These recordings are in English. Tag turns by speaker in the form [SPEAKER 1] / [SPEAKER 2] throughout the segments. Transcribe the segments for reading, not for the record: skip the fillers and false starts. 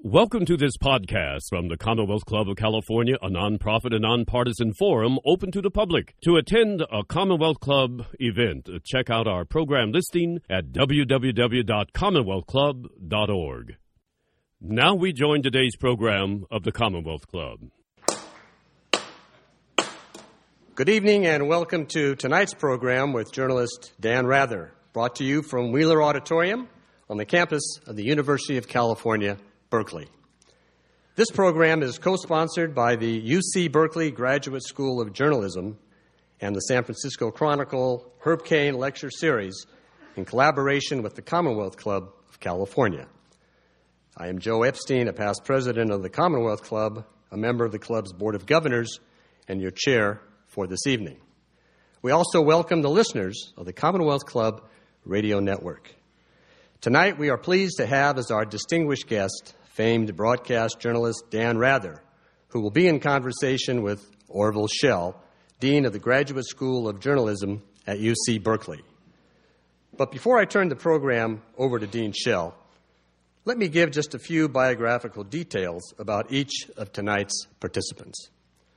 [SPEAKER 1] Welcome to this podcast from the Commonwealth Club of California, a nonprofit and nonpartisan forum open to the public. To attend a Commonwealth Club event, check out our program listing at www.commonwealthclub.org. Now we join today's program of the Commonwealth Club.
[SPEAKER 2] Good evening and welcome to tonight's program with journalist Dan Rather, brought to you from Wheeler Auditorium on the campus of the University of California, Berkeley. This program is co-sponsored by the UC Berkeley Graduate School of Journalism and the San Francisco Chronicle Herb Caen Lecture Series in collaboration with the Commonwealth Club of California. I am Joe Epstein, a past president of the Commonwealth Club, a member of the club's Board of Governors, and your chair for this evening. We also welcome the listeners of the Commonwealth Club Radio Network. Tonight, we are pleased to have as our distinguished guest famed broadcast journalist Dan Rather, who will be in conversation with Orville Schell, Dean of the Graduate School of Journalism at UC Berkeley. But before I turn the program over to Dean Schell, let me give just a few biographical details about each of tonight's participants.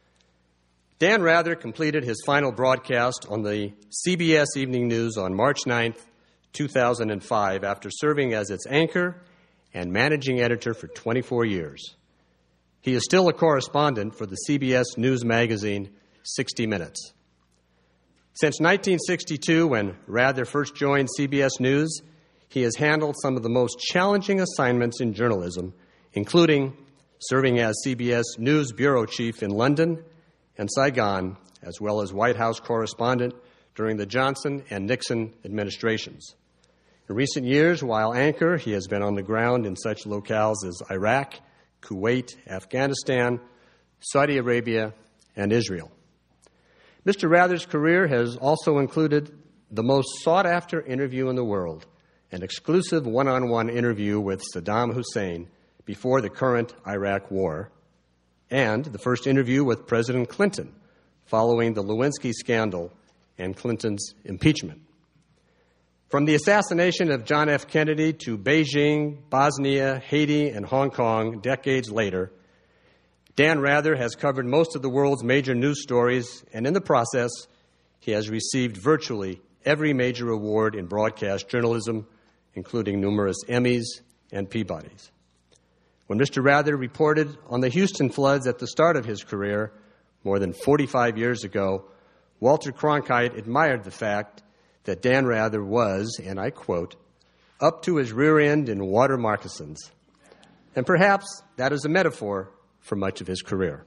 [SPEAKER 2] Dan Rather completed his final broadcast on the CBS Evening News on March 9th, 2005, after serving as its anchor and managing editor for 24 years. He is still a correspondent for the CBS News magazine 60 Minutes. Since 1962, when Rather first joined CBS News, he has handled some of the most challenging assignments in journalism, including serving as CBS News bureau chief in London and Saigon, as well as White House correspondent during the Johnson and Nixon administrations. In recent years, while anchor, he has been on the ground in such locales as Iraq, Kuwait, Afghanistan, Saudi Arabia, and Israel. Mr. Rather's career has also included the most sought-after interview in the world, an exclusive one-on-one interview with Saddam Hussein before the current Iraq war, and the first interview with President Clinton following the Lewinsky scandal and Clinton's impeachment. From the assassination of John F. Kennedy to Beijing, Bosnia, Haiti, and Hong Kong decades later, Dan Rather has covered most of the world's major news stories, and in the process, he has received virtually every major award in broadcast journalism, including numerous Emmys and Peabodys. When Mr. Rather reported on the Houston floods at the start of his career, more than 45 years ago, Walter Cronkite admired the fact that Dan Rather was, and I quote, up to his rear end in water moccasins. And perhaps that is a metaphor for much of his career.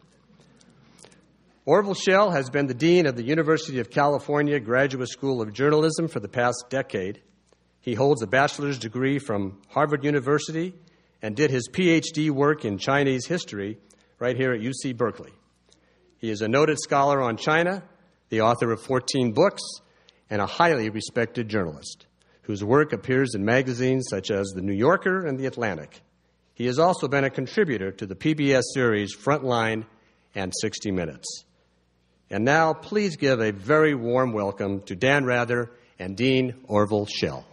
[SPEAKER 2] Orville Schell has been the dean of the University of California Graduate School of Journalism for the past decade. He holds a bachelor's degree from Harvard University and did his PhD work in Chinese history right here at UC Berkeley. He is a noted scholar on China, the author of 14 books, and a highly respected journalist whose work appears in magazines such as The New Yorker and The Atlantic. He has also been a contributor to the PBS series Frontline and 60 Minutes. And now, please give a very warm welcome to Dan Rather and Dean Orville Schell.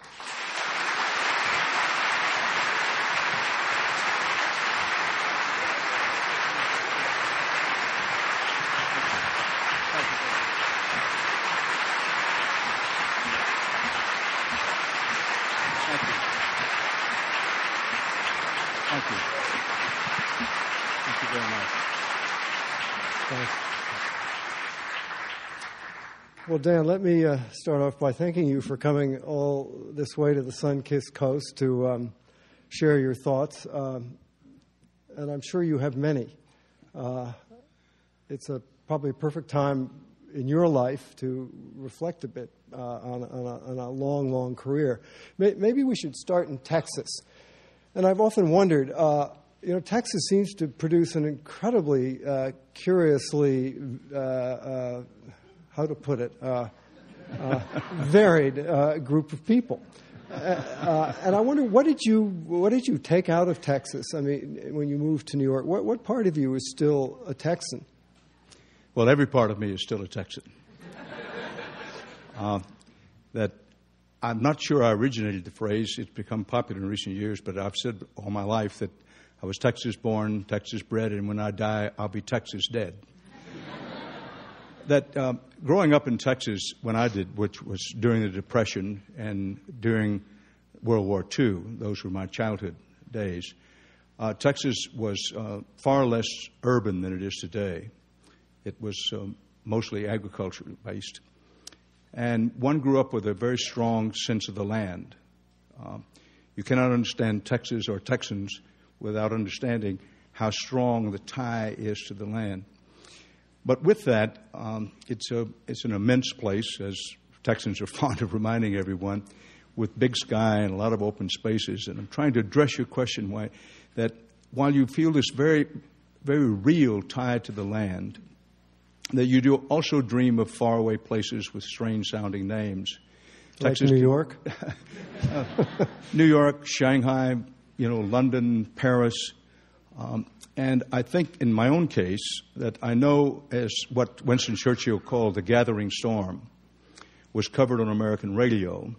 [SPEAKER 3] Well, Dan, let me start off by thanking you for coming all this way to the sun-kissed coast to share your thoughts, and I'm sure you have many. It's probably a perfect time in your life to reflect a bit on a long, long career. Maybe we should start in Texas. And I've often wondered, Texas seems to produce an incredibly curiously how to put it, varied group of people. And I wonder, what did you take out of Texas? I mean, when you moved to New York, what part of you is still a Texan?
[SPEAKER 4] Well, every part of me is still a Texan. That I'm not sure I originated the phrase. It's become popular in recent years, but I've said all my life that I was Texas born, Texas bred, and when I die, I'll be Texas dead. That growing up in Texas, when I did, which was during the Depression and during World War II, those were my childhood days, Texas was far less urban than it is today. It was mostly agriculture-based. And one grew up with a very strong sense of the land. You cannot understand Texas or Texans without understanding how strong the tie is to the land. But with that, it's an immense place, as Texans are fond of reminding everyone, with big sky and a lot of open spaces. And I'm trying to address your question, while you feel this very, very real tie to the land, that you do also dream of faraway places with strange-sounding names.
[SPEAKER 3] Like
[SPEAKER 4] Texas,
[SPEAKER 3] New York?
[SPEAKER 4] New York, Shanghai, London, Paris. And I think in my own case that I know as what Winston Churchill called the gathering storm was covered on American radio.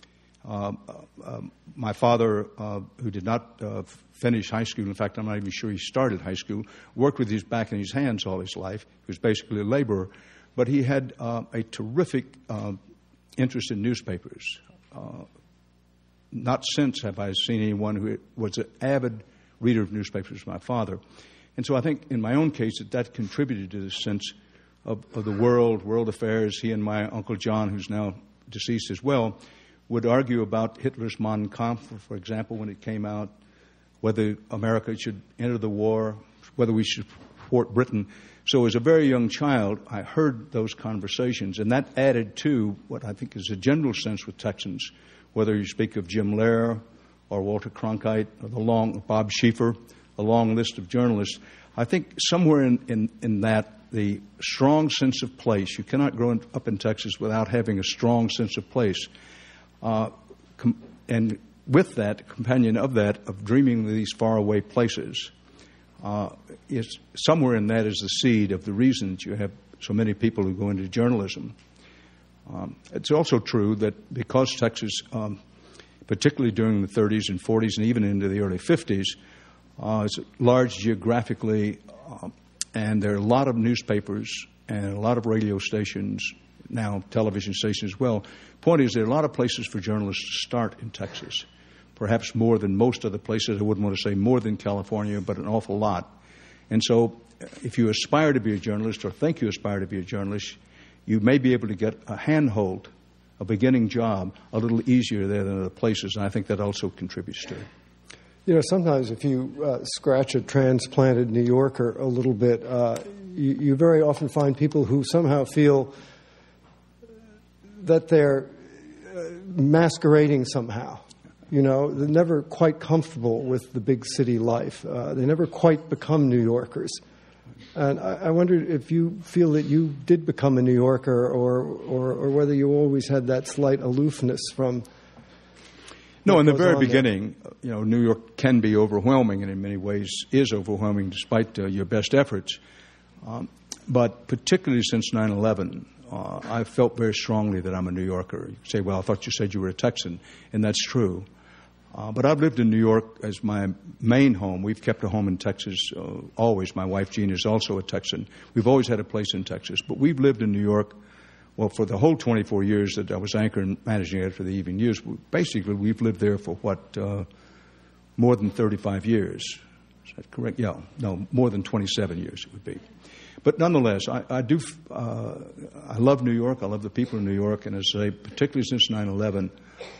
[SPEAKER 4] My father, who did not finish high school, in fact, I'm not even sure he started high school, worked with his back and his hands all his life. He was basically a laborer. But he had a terrific interest in newspapers. Not since have I seen anyone who was an avid reader of newspapers as my father. And so I think in my own case that contributed to this sense of the world affairs. He and my Uncle John, who's now deceased as well, would argue about Hitler's Mein Kampf, for example, when it came out, whether America should enter the war, whether we should support Britain. So as a very young child, I heard those conversations, and that added to what I think is a general sense with Texans, whether you speak of Jim Lehrer or Walter Cronkite or Bob Schieffer, a long list of journalists. I think somewhere in that, the strong sense of place, you cannot grow up in Texas without having a strong sense of place. And with that, companion of that, of dreaming of these faraway places, is somewhere in that is the seed of the reason that you have so many people who go into journalism. It's also true that because Texas, particularly during the 30s and 40s and even into the early 50s, is large geographically, and there are a lot of newspapers and a lot of radio stations, now television stations as well. Point is, there are a lot of places for journalists to start in Texas, perhaps more than most other places. I wouldn't want to say more than California, but an awful lot. And so if you aspire to be a journalist or think you aspire to be a journalist, you may be able to get a handhold, a beginning job, a little easier there than other places, and I think that also contributes to it.
[SPEAKER 3] Sometimes if you scratch a transplanted New Yorker a little bit, you very often find people who somehow feel that they're masquerading somehow. They're never quite comfortable with the big city life. They never quite become New Yorkers. And I wondered if you feel that you did become a New Yorker or whether you always had that slight aloofness from...
[SPEAKER 4] No, in the very beginning, New York can be overwhelming, and in many ways is overwhelming despite your best efforts. But particularly since 9/11, I felt very strongly that I'm a New Yorker. You say, well, I thought you said you were a Texan, and that's true. But I've lived in New York as my main home. We've kept a home in Texas always. My wife, Jean, is also a Texan. We've always had a place in Texas. But we've lived in New York, well, for the whole 24 years that I was anchor and managing editor for the Evening News. Basically, we've lived there for, more than 35 years. Is that correct? Yeah. No, more than 27 years it would be. But nonetheless, I love New York. I love the people in New York. And as I say, particularly since 9/11,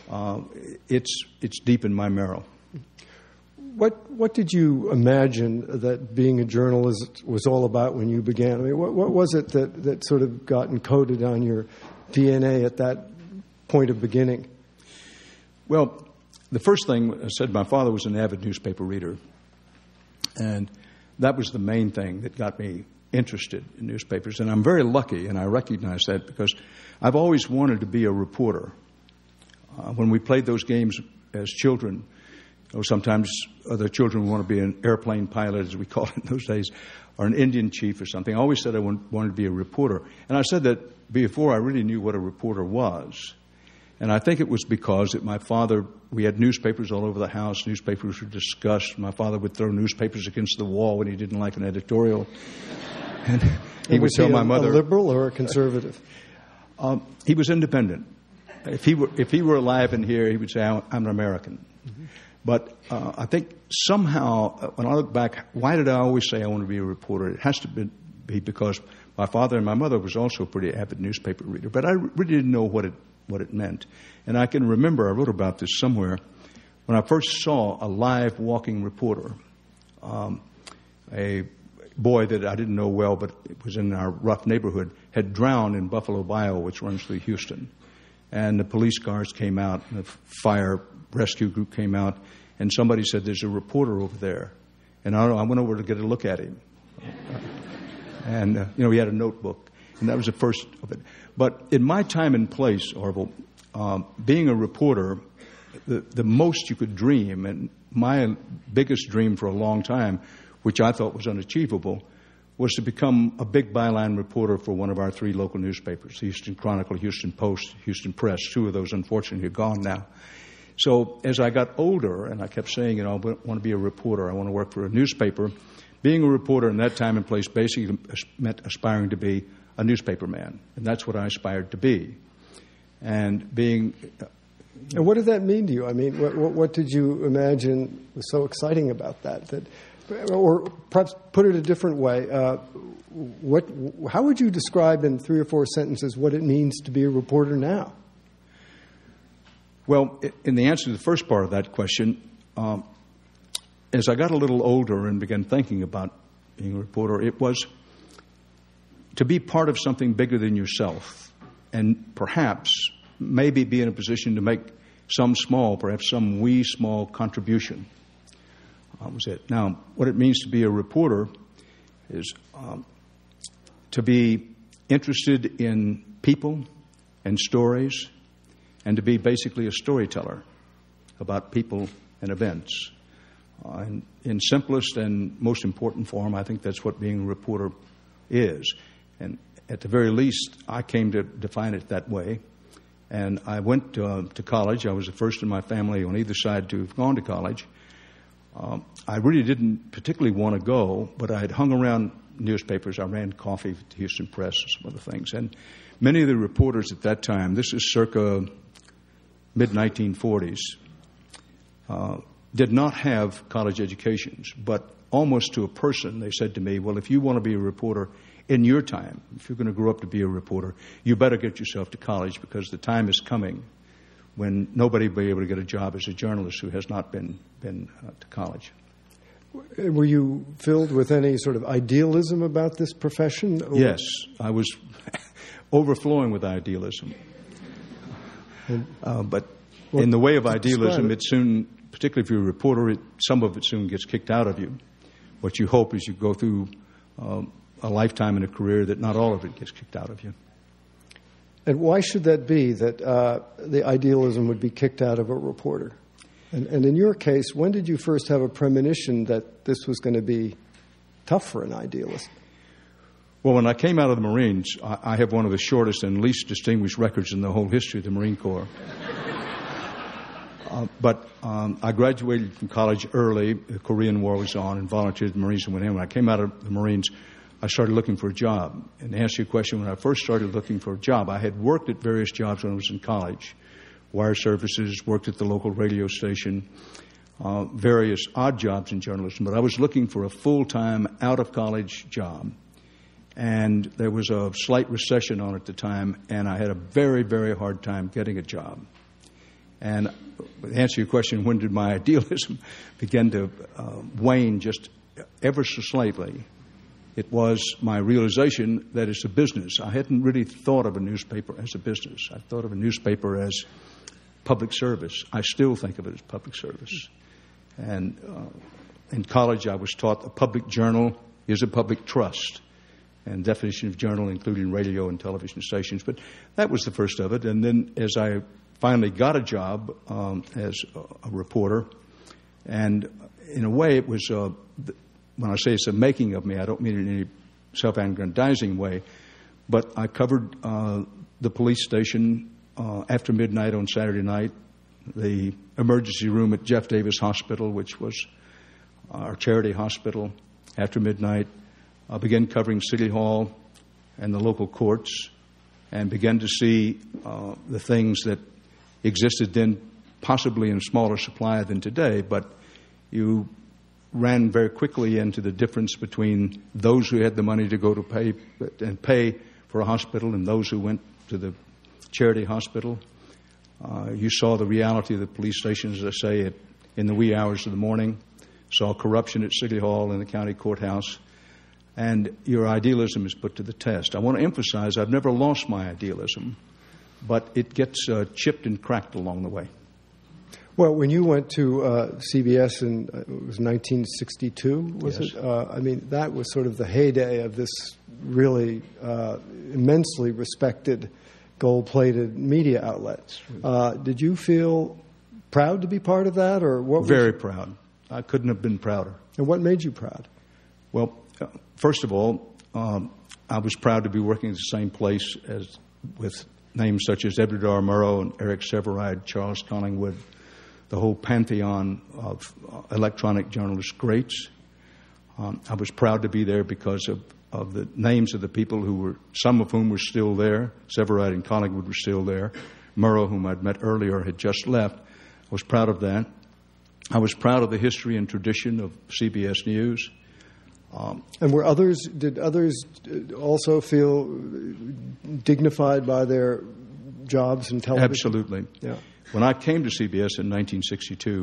[SPEAKER 4] it's deep in my marrow.
[SPEAKER 3] What did you imagine that being a journalist was all about when you began? I mean, what was it that sort of got encoded on your DNA at that point of beginning?
[SPEAKER 4] Well, the first thing I said, my father was an avid newspaper reader. And that was the main thing that got me interested in newspapers. And I'm very lucky, and I recognize that, because I've always wanted to be a reporter. When we played those games as children, sometimes other children want to be an airplane pilot, as we called it in those days, or an Indian chief or something. I always said I wanted to be a reporter. And I said that before I really knew what a reporter was. And I think it was because that my father we had newspapers all over the house. Newspapers were discussed. My father would throw newspapers against the wall when he didn't like an editorial. And he would tell my mother,
[SPEAKER 3] a liberal or a conservative?
[SPEAKER 4] He was independent. If he were alive in here, he would say, I'm an American. Mm-hmm. But I think somehow, when I look back, why did I always say I want to be a reporter? It has to be because my father and my mother was also a pretty avid newspaper reader. But I really didn't know what it meant. And I can remember, I wrote about this somewhere, when I first saw a live walking reporter, a boy that I didn't know well, but it was in our rough neighborhood, had drowned in Buffalo Bayou, which runs through Houston. And the police cars came out, and the fire rescue group came out, and somebody said, there's a reporter over there. And I went over to get a look at him. And, he had a notebook, and that was the first of it. But in my time and place, Orville, being a reporter, the most you could dream, and my biggest dream for a long time, which I thought was unachievable, was to become a big byline reporter for one of our 3 local newspapers, the Houston Chronicle, Houston Post, Houston Press. 2 of those, unfortunately, are gone now. So as I got older, and I kept saying, I want to be a reporter, I want to work for a newspaper, being a reporter in that time and place basically meant aspiring to be a newspaper man. And that's what I aspired to be. And being...
[SPEAKER 3] And what did that mean to you? I mean, what did you imagine was so exciting about that? Or perhaps put it a different way, how would you describe in 3 or 4 sentences what it means to be a reporter now?
[SPEAKER 4] Well, in the answer to the first part of that question, as I got a little older and began thinking about being a reporter, it was to be part of something bigger than yourself and perhaps maybe be in a position to make some small, perhaps some wee small contribution. That was it. Now, what it means to be a reporter is to be interested in people and stories and to be basically a storyteller about people and events. In simplest and most important form, I think that's what being a reporter is. And at the very least, I came to define it that way. And I went to college. I was the first in my family on either side to have gone to college. I really didn't particularly want to go, but I had hung around newspapers. I ran coffee at the Houston Press and some other things. And many of the reporters at that time, this is circa mid-1940s, did not have college educations. But almost to a person, they said to me, well, if you want to be a reporter in your time, if you're going to grow up to be a reporter, you better get yourself to college because the time is coming when nobody will be able to get a job as a journalist who has not been to college.
[SPEAKER 3] Were you filled with any sort of idealism about this profession? Or?
[SPEAKER 4] Yes, I was overflowing with idealism. But in the way of idealism, it soon, particularly if you're a reporter, some of it soon gets kicked out of you. What you hope is you go through a lifetime and a career that not all of it gets kicked out of you.
[SPEAKER 3] And why should that be, that the idealism would be kicked out of a reporter? And in your case, when did you first have a premonition that this was going to be tough for an idealist?
[SPEAKER 4] Well, when I came out of the Marines, I have one of the shortest and least distinguished records in the whole history of the Marine Corps. But I graduated from college early. The Korean War was on and volunteered in the Marines and went in. When I came out of the Marines, I started looking for a job. And to answer your question, when I first started looking for a job, I had worked at various jobs when I was in college. Wire services, worked at the local radio station, various odd jobs in journalism. But I was looking for a full-time, out-of-college job. And there was a slight recession on at the time, and I had a very, very hard time getting a job. And to answer your question, when did my idealism begin to wane just ever so slightly? It was my realization that it's a business. I hadn't really thought of a newspaper as a business. I thought of a newspaper as public service. I still think of it as public service. And in college, I was taught a public journal is a public trust, and definition of journal including radio and television stations. But that was the first of it. And then as I finally got a job as a reporter, and in a way it was, when I say it's a making of me, I don't mean it in any self-aggrandizing way, but I covered the police station after midnight on Saturday night, the emergency room at Jeff Davis Hospital, which was our charity hospital, after midnight. I began covering City Hall and the local courts, and began to see the things that existed then, possibly in smaller supply than today, but you ran very quickly into the difference between those who had the money to go to pay for a hospital and those who went to the charity hospital. You saw the reality of the police stations, as I say, in the wee hours of the morning. Saw corruption at City Hall and the county courthouse. And your idealism is put to the test. I want to emphasize I've never lost my idealism, but it gets chipped and cracked along the way.
[SPEAKER 3] Well, when you went to CBS in, it was 1962, was
[SPEAKER 4] Yes.
[SPEAKER 3] it? I mean, that was sort of the heyday of this really immensely respected gold-plated media outlet. Did you feel proud to be part of that, or what?
[SPEAKER 4] Very proud. I couldn't have been prouder.
[SPEAKER 3] And what made you proud?
[SPEAKER 4] Well, first of all, I was proud to be working at the same place as with names such as Edward R. Murrow and Eric Sevareid, Charles Collingwood, the whole pantheon of electronic journalist greats. I was proud to be there because of the names of the people who were, some of whom were still there. Sevareid and Collingwood were still there. Murrow, whom I'd met earlier, had just left. I was proud of that. I was proud of the history and tradition of CBS News.
[SPEAKER 3] And did others also feel dignified by their jobs in television?
[SPEAKER 4] Absolutely.
[SPEAKER 3] Yeah.
[SPEAKER 4] When I came to CBS in 1962,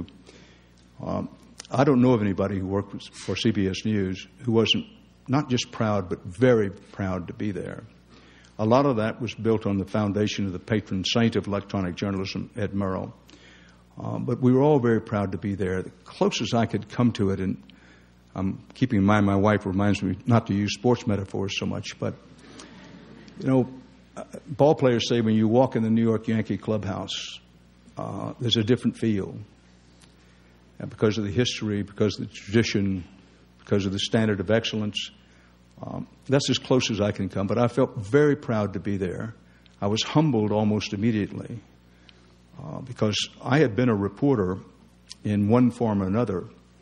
[SPEAKER 4] I don't know of anybody who worked for CBS News who wasn't not just proud, but very proud to be there. A lot of that was built on the foundation of the patron saint of electronic journalism, Ed Murrow. But we were all very proud to be there. The closest I could come to it, and I'm keeping in mind my wife reminds me not to use sports metaphors so much, but, you know, ball players say when you walk in the New York Yankee clubhouse, there's a different feel. And because of the history, because of the tradition, because of the standard of excellence, that's as close as I can come. But I felt very proud to be there. I was humbled almost immediately because I had been a reporter in one form or another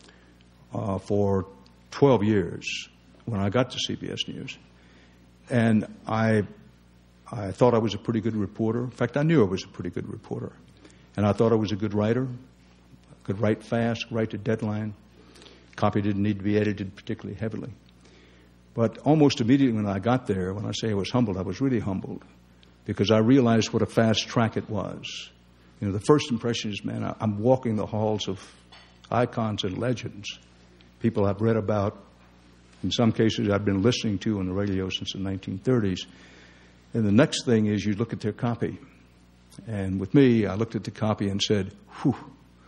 [SPEAKER 4] for 12 years when I got to CBS News. And I thought I was a pretty good reporter. In fact, I knew I was a pretty good reporter. And I thought I was a good writer, could write fast, write to deadline. Copy didn't need to be edited particularly heavily. But almost immediately when I got there, when I say I was humbled, I was really humbled because I realized what a fast track it was. You know, the first impression is, man, I'm walking the halls of icons and legends, people I've read about, in some cases I've been listening to on the radio since the 1930s. And the next thing is you look at their copy. And with me, I looked at the copy and said, whew,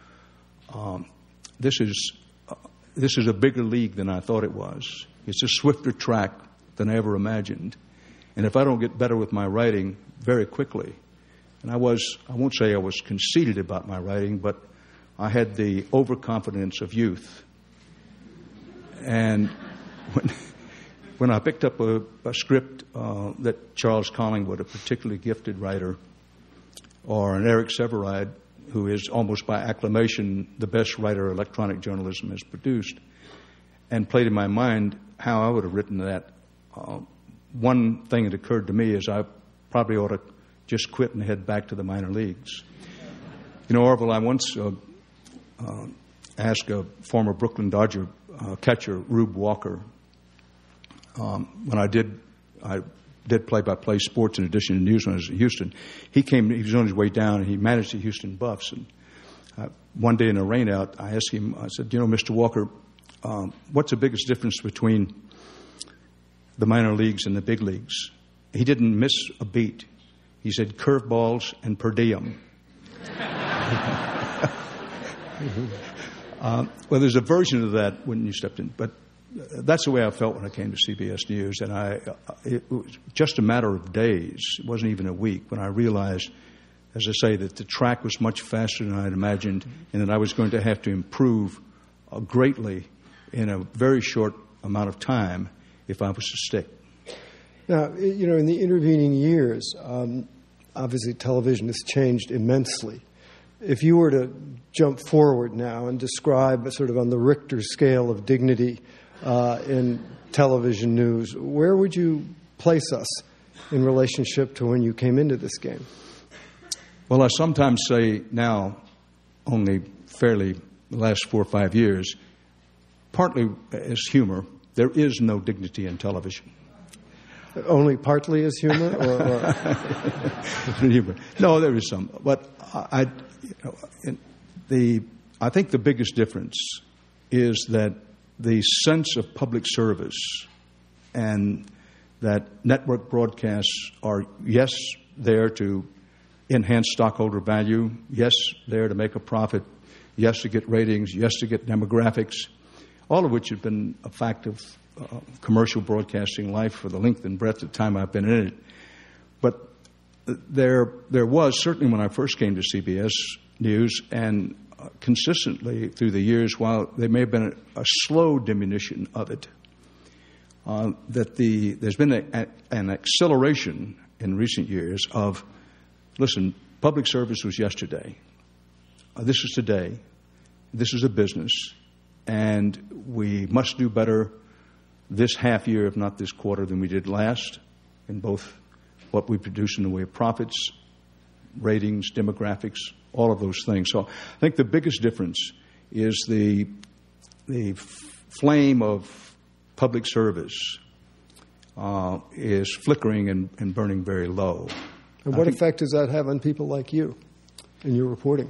[SPEAKER 4] this is a bigger league than I thought it was. It's a swifter track than I ever imagined. And if I don't get better with my writing very quickly, and I won't say I was conceited about my writing, but I had the overconfidence of youth. And when I picked up a script that Charles Collingwood, a particularly gifted writer, or an Eric Sevareid, who is almost by acclamation the best writer electronic journalism has produced, and played in my mind how I would have written that, one thing that occurred to me is I probably ought to just quit and head back to the minor leagues. You know, Orville, I once asked a former Brooklyn Dodger catcher, Rube Walker, when I did play-by-play sports in addition to news when I was in Houston. He was on his way down, and he managed the Houston Buffs. And one day in a rainout, I asked him, I said, you know, Mr. Walker, what's the biggest difference between the minor leagues and the big leagues? He didn't miss a beat. He said curveballs and per diem. Well, there's a version of that when you stepped in, but that's the way I felt when I came to CBS News, and it was just a matter of days. It wasn't even a week when I realized, as I say, that the track was much faster than I had imagined, and that I was going to have to improve greatly in a very short amount of time if I was to stick.
[SPEAKER 3] Now, you know, in the intervening years, obviously television has changed immensely. if you were to jump forward now and describe sort of on the Richter scale of dignity in television news, where would you place us in relationship to when you came into this game?
[SPEAKER 4] Well, I sometimes say now, only fairly the last 4 or 5 years, partly as humor, there is no dignity in television.
[SPEAKER 3] Only partly as humor? Or?
[SPEAKER 4] Humor. No, there is some. But I think the biggest difference is that the sense of public service and that network broadcasts are, yes, there to enhance stockholder value, yes, there to make a profit, yes, to get ratings, yes, to get demographics, all of which have been a fact of commercial broadcasting life for the length and breadth of time I've been in it. But there was, certainly when I first came to CBS News, and consistently through the years, while there may have been a slow diminution of it, that there's been an acceleration in recent years of, listen, public service was yesterday. This is today. This is a business. And we must do better this half year, if not this quarter, than we did last, in both what we produce in the way of profits, ratings, demographics, all of those things. So I think the biggest difference is the flame of public service is flickering and burning very low.
[SPEAKER 3] And what effect does that have on people like you in your reporting?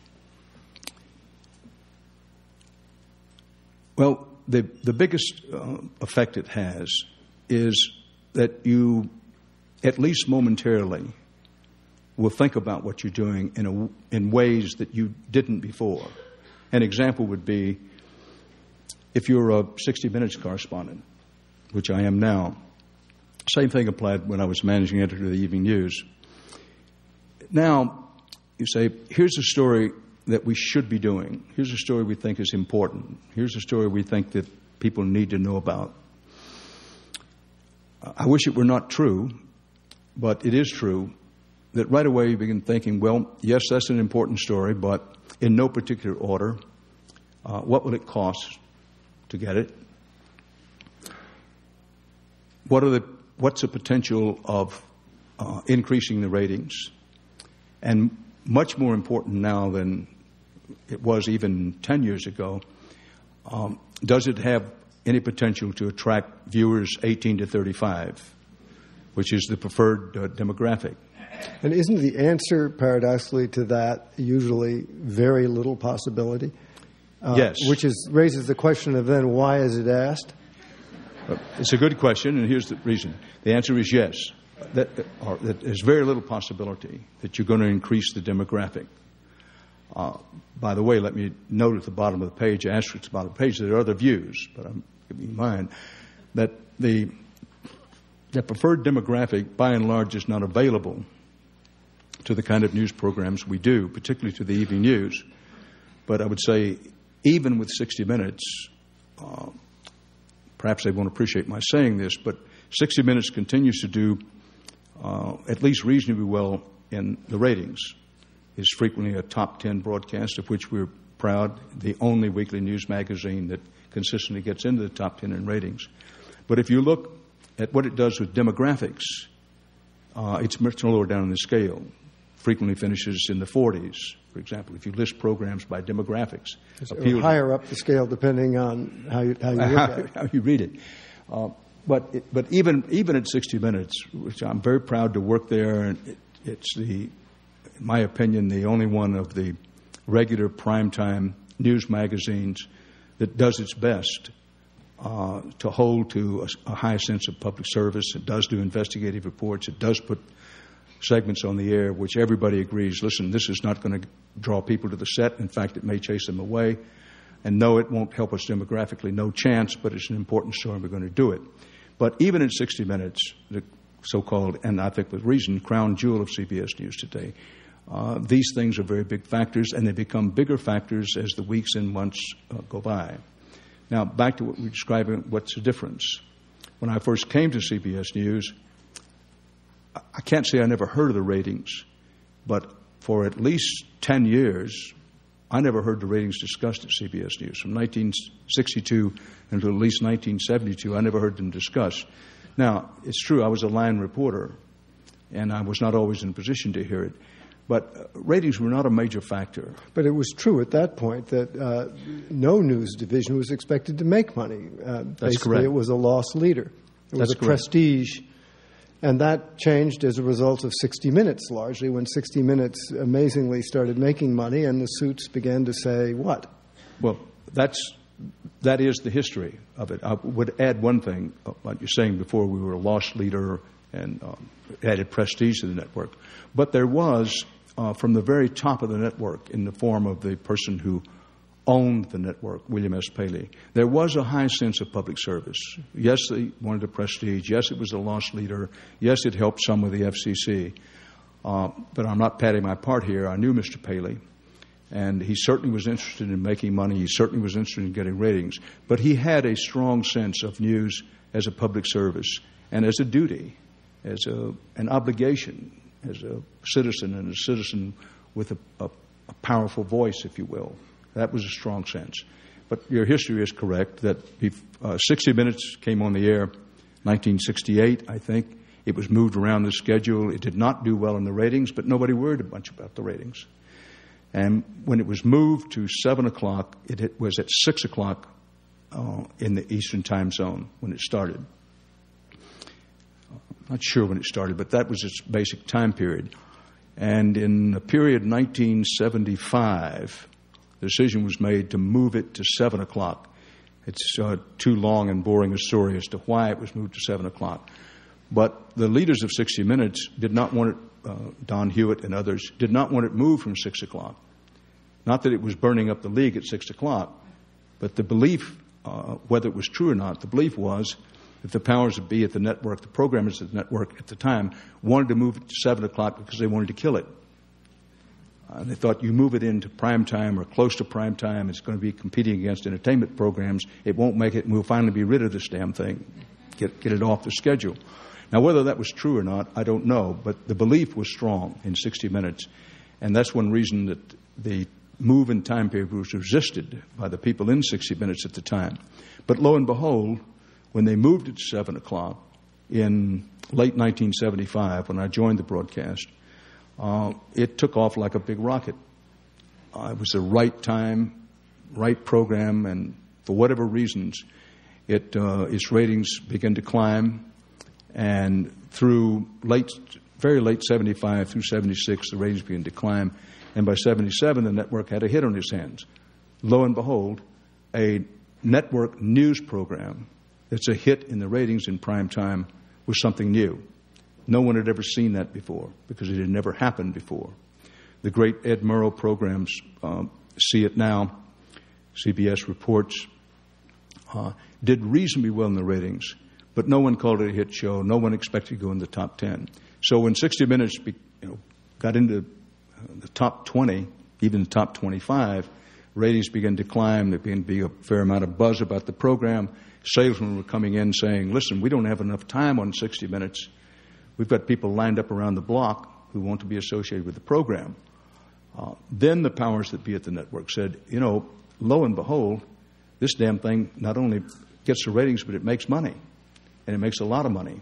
[SPEAKER 4] Well, the biggest effect it has is that you, at least momentarily, will think about what you're doing in ways that you didn't before. An example would be if you're a 60 Minutes correspondent, which I am now. Same thing applied when I was managing editor of the Evening News. Now, you say, here's a story that we should be doing. Here's a story we think is important. Here's a story we think that people need to know about. I wish it were not true, but it is true that right away you begin thinking, well, yes, that's an important story, but in no particular order. What will it cost to get it? What's the potential of increasing the ratings? And much more important now than it was even 10 years ago, does it have any potential to attract viewers 18 to 35, which is the preferred demographic?
[SPEAKER 3] And isn't the answer, paradoxically, to that usually very little possibility?
[SPEAKER 4] Yes.
[SPEAKER 3] Which raises the question of then, why is it asked?
[SPEAKER 4] It's a good question, and here's the reason. The answer is yes. That there's very little possibility that you're going to increase the demographic. By the way, let me note at the bottom of the page, asterisks at the bottom of the page, there are other views, but I'm giving you mine, that the preferred demographic, by and large, is not available to the kind of news programs we do, particularly to the evening news. But I would say, even with 60 Minutes, perhaps they won't appreciate my saying this, but 60 Minutes continues to do at least reasonably well in the ratings. It's frequently a top 10 broadcast, of which we're proud, the only weekly news magazine that consistently gets into the top 10 in ratings. But if you look at what it does with demographics, it's much lower down in the scale. Frequently finishes in the 40s, for example, if you list programs by demographics.
[SPEAKER 3] Or higher up the scale, depending on how you look at it.
[SPEAKER 4] How you read it. But even at 60 Minutes, which I'm very proud to work there, and it's in my opinion, the only one of the regular primetime news magazines that does its best to hold to a high sense of public service. It does do investigative reports. It does put segments on the air which everybody agrees, listen, this is not going to draw people to the set. In fact, it may chase them away. And no, it won't help us demographically, no chance, but it's an important story and we're going to do it. But even in 60 Minutes, the so-called, and I think with reason, crown jewel of CBS News today, these things are very big factors, and they become bigger factors as the weeks and months go by. Now, back to what we're describing, what's the difference? When I first came to CBS News, I can't say I never heard of the ratings, but for at least 10 years, I never heard the ratings discussed at CBS News. From 1962 until at least 1972, I never heard them discussed. Now, it's true, I was a line reporter, and I was not always in a position to hear it. But ratings were not a major factor.
[SPEAKER 3] But it was true at that point that no news division was expected to make money.
[SPEAKER 4] That's correct.
[SPEAKER 3] It was a loss leader. It was
[SPEAKER 4] That's
[SPEAKER 3] a
[SPEAKER 4] correct.
[SPEAKER 3] prestige. And that changed as a result of 60 Minutes, largely, when 60 Minutes amazingly started making money, and the suits began to say what?
[SPEAKER 4] Well, that is the history of it. I would add one thing, like you're saying before, we were a loss leader and added prestige to the network. But there was, from the very top of the network, in the form of the person who owned the network, William S. Paley, there was a high sense of public service. Yes, they wanted the prestige. Yes, it was a loss leader. Yes, it helped some with the FCC. But I'm not patting my part here. I knew Mr. Paley, and he certainly was interested in making money. He certainly was interested in getting ratings. But he had a strong sense of news as a public service and as a duty, as an obligation, as a citizen, and a citizen with a powerful voice, if you will. That was a strong sense. But your history is correct that 60 Minutes came on the air 1968, I think. It was moved around the schedule. It did not do well in the ratings, but nobody worried a bunch about the ratings. And when it was moved to 7 o'clock, it was at 6 o'clock in the Eastern time zone when it started. I'm not sure when it started, but that was its basic time period. And in the period 1975, the decision was made to move it to 7 o'clock. It's too long and boring a story as to why it was moved to 7 o'clock. But the leaders of 60 Minutes did not want it, Don Hewitt and others, did not want it moved from 6 o'clock. Not that it was burning up the league at 6 o'clock, but the belief, whether it was true or not, the belief was that the powers that be at the network, the programmers at the network at the time, wanted to move it to 7 o'clock because they wanted to kill it. They thought you move it into prime time or close to prime time, it's going to be competing against entertainment programs. It won't make it, and we'll finally be rid of this damn thing, get it off the schedule. Now, whether that was true or not, I don't know, but the belief was strong in 60 Minutes, and that's one reason that the move in time period was resisted by the people in 60 Minutes at the time. But lo and behold, when they moved it to 7 o'clock in late 1975, when I joined the broadcast, it took off like a big rocket. It was the right time, right program, and for whatever reasons, its ratings began to climb. And through very late 75 through 76, the ratings began to climb. And by 77, the network had a hit on its hands. Lo and behold, a network news program that's a hit in the ratings in prime time was something new. No one had ever seen that before because it had never happened before. The great Ed Murrow programs, See It Now, CBS Reports, did reasonably well in the ratings, but no one called it a hit show. No one expected to go in the top 10. So when 60 Minutes got into the top 20, even the top 25, ratings began to climb. There began to be a fair amount of buzz about the program. Salesmen were coming in saying, listen, we don't have enough time on 60 Minutes. We've got people lined up around the block who want to be associated with the program. Then the powers that be at the network said, lo and behold, this damn thing not only gets the ratings, but it makes money. And it makes a lot of money.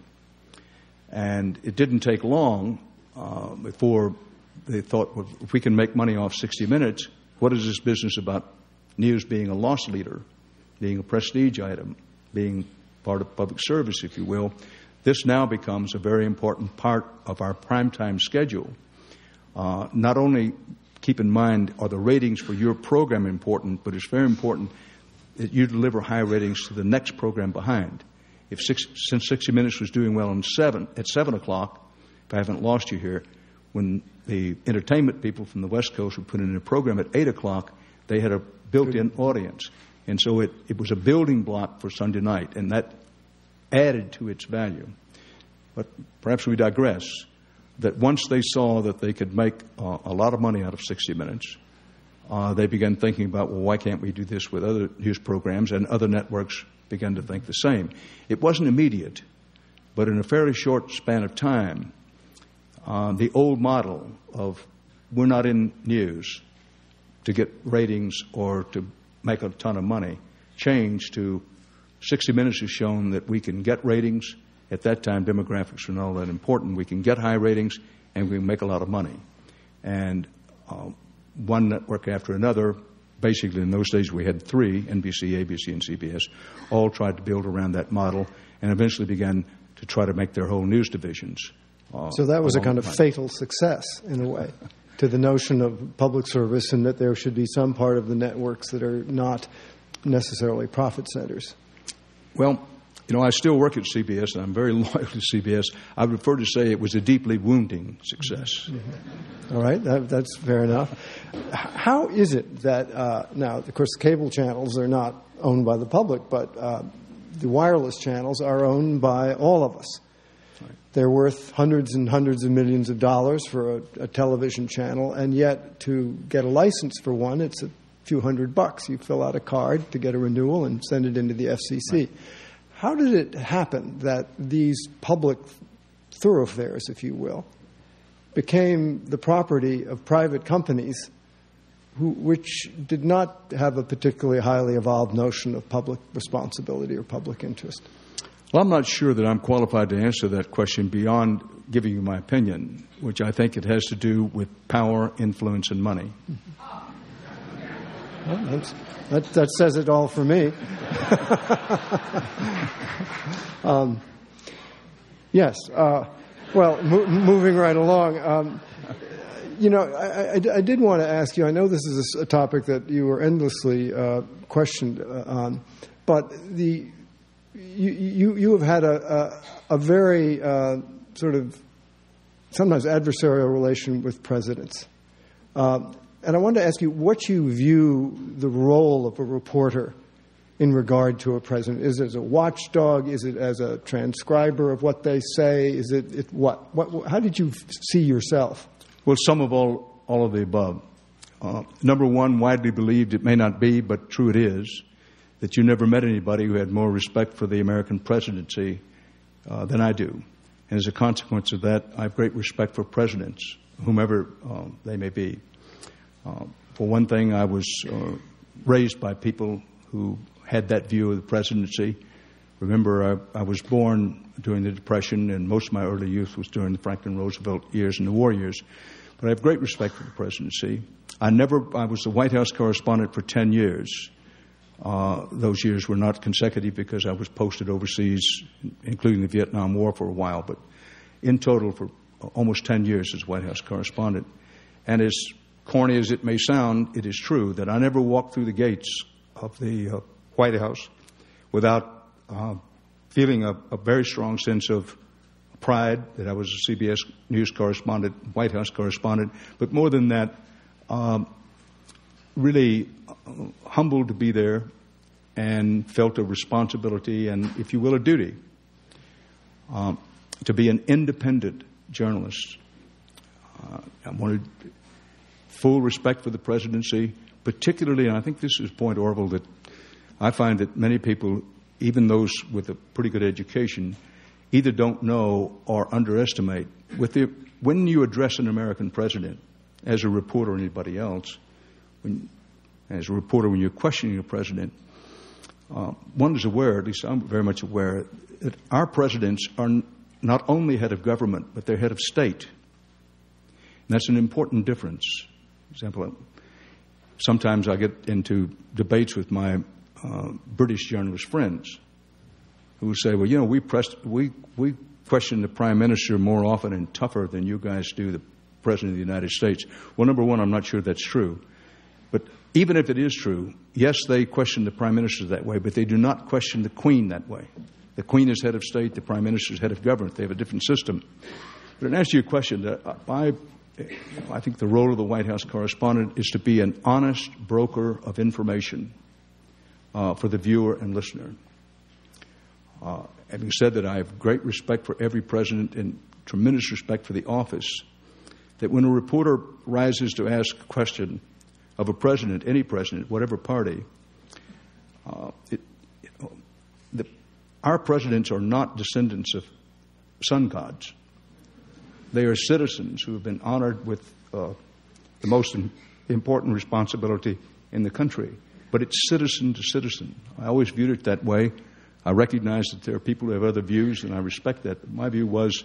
[SPEAKER 4] And it didn't take long before they thought, well, if we can make money off 60 Minutes, what is this business about news being a loss leader, being a prestige item, being part of public service, if you will? This now becomes a very important part of our primetime schedule. Not only keep in mind are the ratings for your program important, but it's very important that you deliver high ratings to the next program behind. Since 60 Minutes was doing well at 7 o'clock, if I haven't lost you here, when the entertainment people from the West Coast would put in a program at 8 o'clock, they had a built-in audience. And so it was a building block for Sunday night, and that added to its value. But perhaps we digress, that once they saw that they could make a lot of money out of 60 Minutes, they began thinking about, well, why can't we do this with other news programs? And other networks began to think the same. It wasn't immediate, but in a fairly short span of time, the old model of we're not in news to get ratings or to make a ton of money, changed to 60 Minutes has shown that we can get ratings. At that time, demographics were not all that important. We can get high ratings, and we can make a lot of money. And one network after another, basically in those days we had three, NBC, ABC, and CBS, all tried to build around that model and eventually began to try to make their whole news divisions.
[SPEAKER 3] So that was a kind of fatal success, in a way, to the notion of public service, and that there should be some part of the networks that are not necessarily profit centers.
[SPEAKER 4] Well, I still work at CBS, and I'm very loyal to CBS. I would prefer to say it was a deeply wounding success.
[SPEAKER 3] Mm-hmm. All right, that's fair enough. How is it that, now, of course, cable channels are not owned by the public, but the wireless channels are owned by all of us. Right. They're worth hundreds and hundreds of millions of dollars for a television channel, and yet to get a license for one, it's a few $100. You fill out a card to get a renewal and send it into the FCC. Right. How did it happen that these public thoroughfares, if you will, became the property of private companies which did not have a particularly highly evolved notion of public responsibility or public interest?
[SPEAKER 4] Well, I'm not sure that I'm qualified to answer that question beyond giving you my opinion, which I think it has to do with power, influence, and money.
[SPEAKER 3] Well, that says it all for me. Yes. Well, moving right along. I did want to ask you, I know this is a topic that you were endlessly questioned on, but you have had a very sort of sometimes adversarial relation with presidents. And I wanted to ask you what you view the role of a reporter in regard to a president. Is it as a watchdog? Is it as a transcriber of what they say? Is it what? How did you see yourself?
[SPEAKER 4] Well, some of all of the above. Number one, widely believed, it may not be, but true it is, that you never met anybody who had more respect for the American presidency than I do. And as a consequence of that, I have great respect for presidents, whomever they may be. For one thing, I was raised by people who had that view of the presidency. Remember, I was born during the Depression, and most of my early youth was during the Franklin Roosevelt years and the war years. But I have great respect for the presidency. I was the White House correspondent for 10 years. Those years were not consecutive because I was posted overseas, including the Vietnam War for a while, but in total for almost 10 years as White House correspondent. And as corny as it may sound, it is true that I never walked through the gates of the White House without feeling a very strong sense of pride that I was a CBS News correspondent, White House correspondent, but more than that, really humbled to be there and felt a responsibility and, if you will, a duty to be an independent journalist. I wanted full respect for the presidency, particularly, and I think this is point, Orville, that I find that many people, even those with a pretty good education, either don't know or underestimate. When you address an American president, as a reporter or anybody else, when you're questioning a president, one is aware, at least I'm very much aware, that our presidents are not only head of government, but they're head of state. And that's an important difference. For example, sometimes I get into debates with my British journalist friends who say, well, we question the Prime Minister more often and tougher than you guys do the President of the United States. Well, number one, I'm not sure that's true. But even if it is true, yes, they question the Prime Minister that way, but they do not question the Queen that way. The Queen is head of state, the Prime Minister is head of government. They have a different system. But in answer to your question, I think the role of the White House correspondent is to be an honest broker of information for the viewer and listener. Having said that, I have great respect for every president and tremendous respect for the office, that when a reporter rises to ask a question of a president, any president, whatever party, our presidents are not descendants of sun gods. They are citizens who have been honored with the most important responsibility in the country. But it's citizen to citizen. I always viewed it that way. I recognize that there are people who have other views, and I respect that. But my view was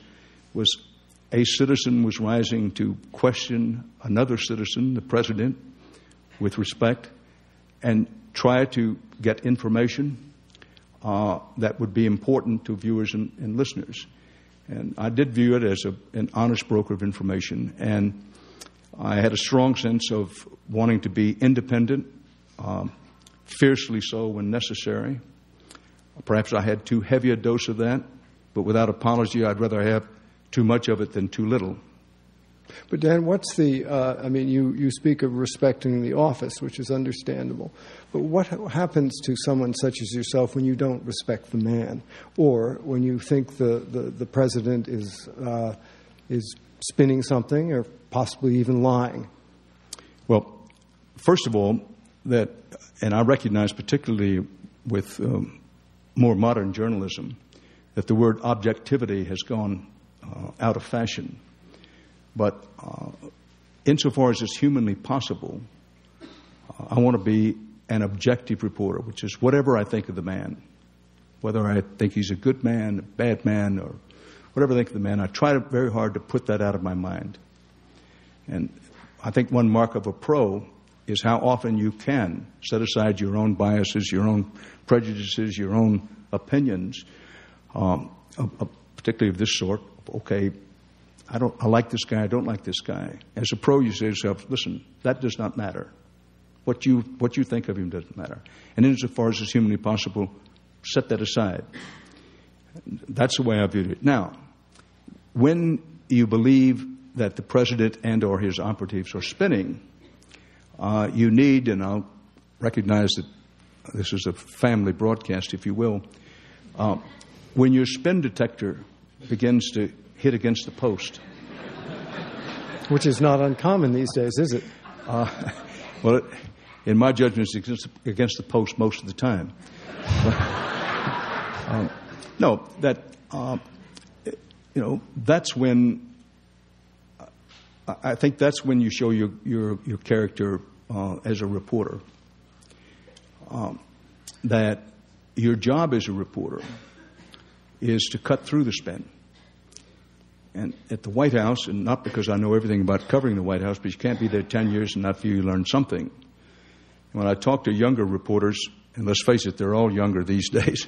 [SPEAKER 4] a citizen was rising to question another citizen, the president, with respect, and try to get information that would be important to viewers and listeners. And I did view it as an honest broker of information, and I had a strong sense of wanting to be independent, fiercely so when necessary. Perhaps I had too heavy a dose of that, but without apology, I'd rather have too much of it than too little.
[SPEAKER 3] But Dan, what's the, you speak of respecting the office, which is understandable. But what happens to someone such as yourself when you don't respect the man, or when you think the president is spinning something or possibly even lying?
[SPEAKER 4] Well, first of all, and I recognize particularly with more modern journalism, that the word objectivity has gone out of fashion. But insofar as it's humanly possible, I want to be an objective reporter, which is whatever I think of the man, whether I think he's a good man, a bad man, or whatever I think of the man. I try very hard to put that out of my mind. And I think one mark of a pro is how often you can set aside your own biases, your own prejudices, your own opinions, particularly of this sort. Okay, I like this guy, I don't like this guy. As a pro, you say to yourself, listen, that does not matter. What you think of him doesn't matter. And insofar as it's humanly possible, set that aside. That's the way I viewed it. Now, when you believe that the president and or his operatives are spinning, you need, and I'll recognize that this is a family broadcast, if you will, when your spin detector begins to hit against the post.
[SPEAKER 3] Which is not uncommon these days, is it?
[SPEAKER 4] Well, in my judgment, it's against the post most of the time. No, that's when I think that's when you show your character as a reporter. That your job as a reporter is to cut through the spin. And at the White House, and not because I know everything about covering the White House, but you can't be there 10 years and not feel you learn something. When I talk to younger reporters, and let's face it, they're all younger these days,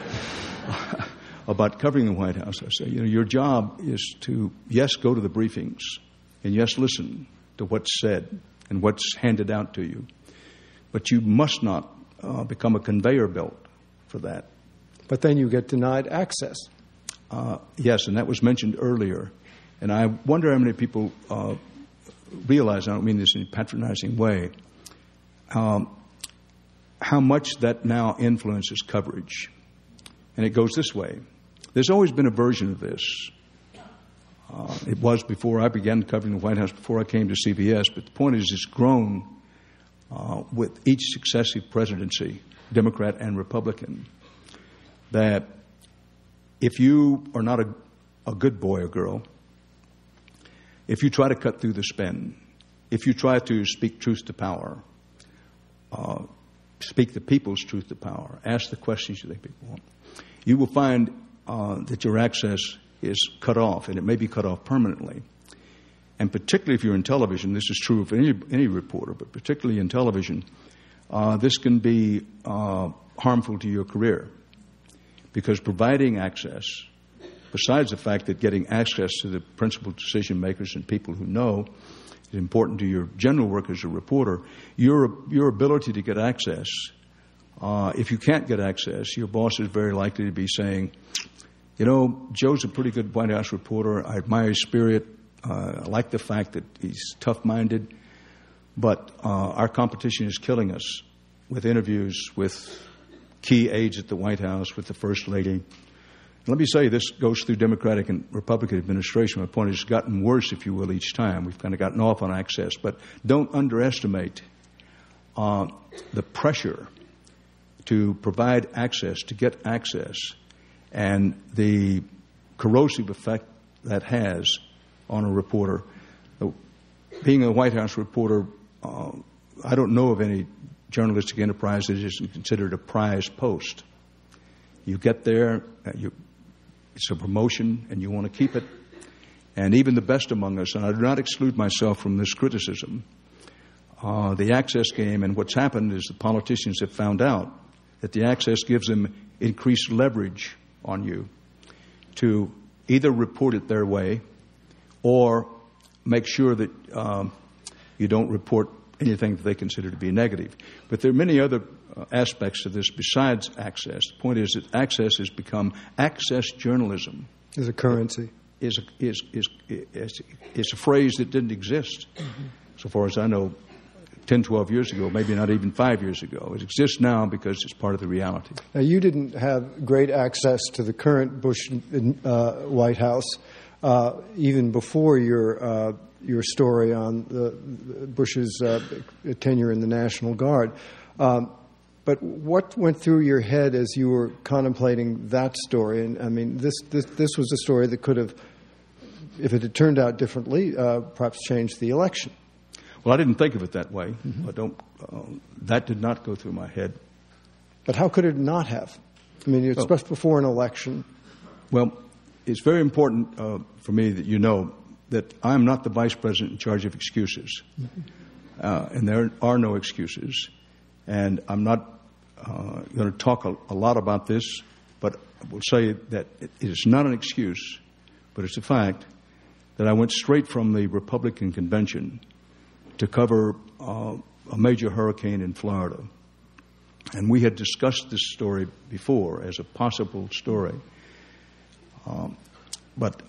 [SPEAKER 4] about covering the White House, I say, your job is to, yes, go to the briefings, and yes, listen to what's said and what's handed out to you. But you must not become a conveyor belt for that.
[SPEAKER 3] But then you get denied access.
[SPEAKER 4] Yes, and that was mentioned earlier. And I wonder how many people realize, I don't mean this in a patronizing way, how much that now influences coverage. And it goes this way. There's always been a version of this. It was before I began covering the White House, before I came to CBS. But the point is, it's grown with each successive presidency, Democrat and Republican, that if you are not a good boy or girl, if you try to cut through the spin, if you try to speak truth to power, speak the people's truth to power, ask the questions you think people want, you will find that your access is cut off, and it may be cut off permanently. And particularly if you're in television, this is true of any reporter, but particularly in television, this can be harmful to your career. Because providing access, besides the fact that getting access to the principal decision makers and people who know is important to your general work as a reporter, your ability to get access, if you can't get access, your boss is very likely to be saying, Joe's a pretty good White House reporter. I admire his spirit. I like the fact that he's tough-minded. But our competition is killing us with interviews with key aides at the White House, with the First Lady. And let me say, this goes through Democratic and Republican administration. My point is, it's gotten worse, if you will, each time. We've kind of gotten off on access. But don't underestimate the pressure to provide access, to get access, and the corrosive effect that has on a reporter. being a White House reporter, I don't know of any journalistic enterprise that isn't considered a prize post. You get there, it's a promotion, and you want to keep it. And even the best among us, and I do not exclude myself from this criticism, the access game, and what's happened is the politicians have found out that the access gives them increased leverage on you to either report it their way or make sure that you don't report anything that they consider to be negative. But there are many other aspects to this besides access. The point is that access has become access journalism.
[SPEAKER 3] Is a currency.
[SPEAKER 4] Is a phrase that didn't exist, so far as I know, 10, 12 years ago, maybe not even 5 years ago. It exists now because it's part of the reality.
[SPEAKER 3] Now, you didn't have great access to the current Bush White House, even before your story on Bush's tenure in the National Guard. But what went through your head as you were contemplating that story? And I mean, this was a story that could have, if it had turned out differently, perhaps changed the election.
[SPEAKER 4] Well, I didn't think of it that way. That did not go through my head.
[SPEAKER 3] But how could it not have? I mean, it's just before an election.
[SPEAKER 4] Well, it's very important for me that you know that I'm not the vice president in charge of excuses. And there are no excuses. And I'm not going to talk a lot about this, but I will say that it is not an excuse, but it's a fact that I went straight from the Republican convention to cover a major hurricane in Florida. And we had discussed this story before as a possible story. But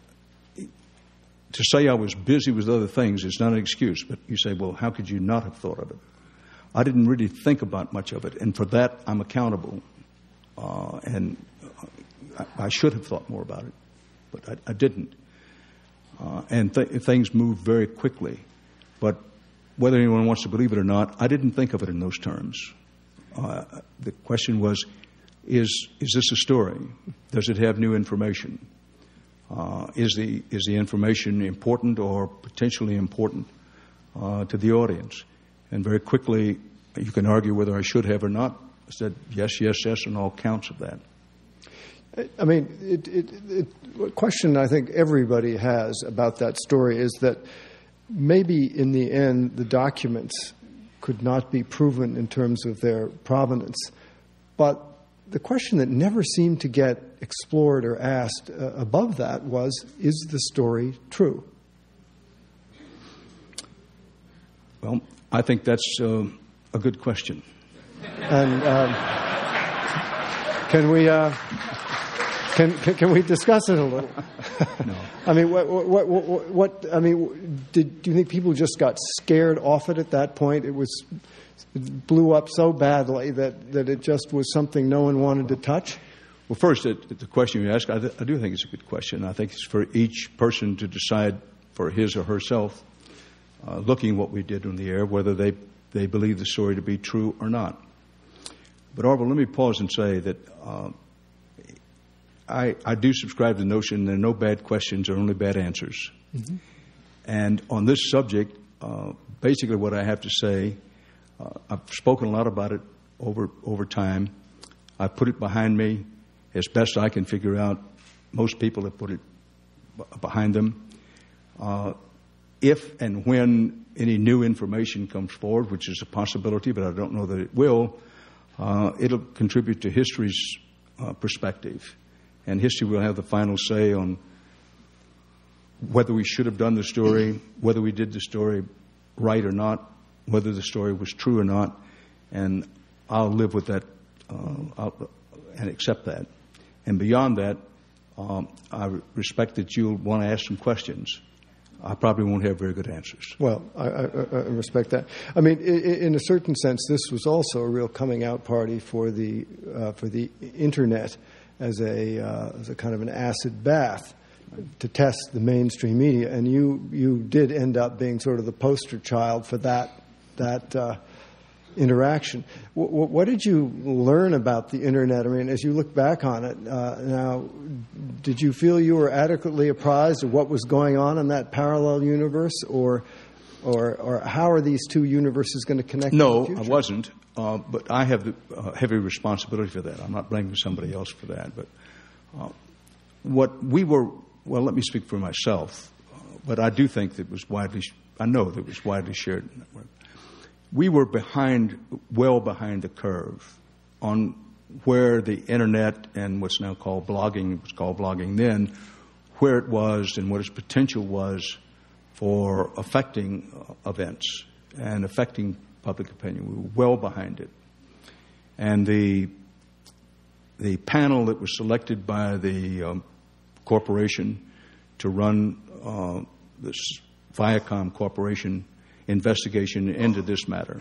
[SPEAKER 4] to say I was busy with other things is not an excuse. But you say, well, how could you not have thought of it? I didn't really think about much of it. And for that, I'm accountable. And I should have thought more about it. But I didn't. And things moved very quickly. But whether anyone wants to believe it or not, I didn't think of it in those terms. The question was, is this a story? Does it have new information? Is the information important or potentially important to the audience? And very quickly, you can argue whether I should have or not. I said yes, yes, yes, on all counts of that.
[SPEAKER 3] I mean, a question I think everybody has about that story is that maybe in the end the documents could not be proven in terms of their provenance. But the question that never seemed to get explored or asked above that was, is the story true?
[SPEAKER 4] Well, I think that's a good question.
[SPEAKER 3] And can we discuss it a little?
[SPEAKER 4] No.
[SPEAKER 3] I mean, what? I mean, do you think people just got scared off it at that point? It blew up so badly that it just was something no one wanted to touch?
[SPEAKER 4] Well, first, the question you ask, I do think it's a good question. I think it's for each person to decide for his or herself, looking what we did on the air, whether they believe the story to be true or not. But, Orville, let me pause and say that I do subscribe to the notion there are no bad questions or only bad answers. Mm-hmm. And on this subject, basically what I have to say, I've spoken a lot about it over time. I put it behind me as best I can figure out. Most people have put it behind them. If and when any new information comes forward, which is a possibility, but I don't know that it will, it'll contribute to history's perspective. And history will have the final say on whether we should have done the story, whether we did the story right or not, whether the story was true or not. And I'll live with that and accept that. And beyond that, I respect that you'll want to ask some questions. I probably won't have very good answers.
[SPEAKER 3] Well, I respect that. I mean, in a certain sense, this was also a real coming out party for the Internet as a kind of an acid bath to test the mainstream media, and you did end up being sort of the poster child for that interaction. What did you learn about the Internet? I mean, as you look back on it now, did you feel you were adequately apprised of what was going on in that parallel universe, or Or how are these two universes going to connect?
[SPEAKER 4] No,
[SPEAKER 3] in the future?
[SPEAKER 4] I wasn't. But I have the heavy responsibility for that. I'm not blaming somebody else for that. But what we were, well, let me speak for myself. But I do think that it was widely, I know that it was widely shared. We were well behind the curve on where the internet and what's now called blogging, was called blogging then, where it was and what its potential was for affecting events and affecting public opinion. We were well behind it. And the panel that was selected by the corporation to run this Viacom Corporation investigation into this matter,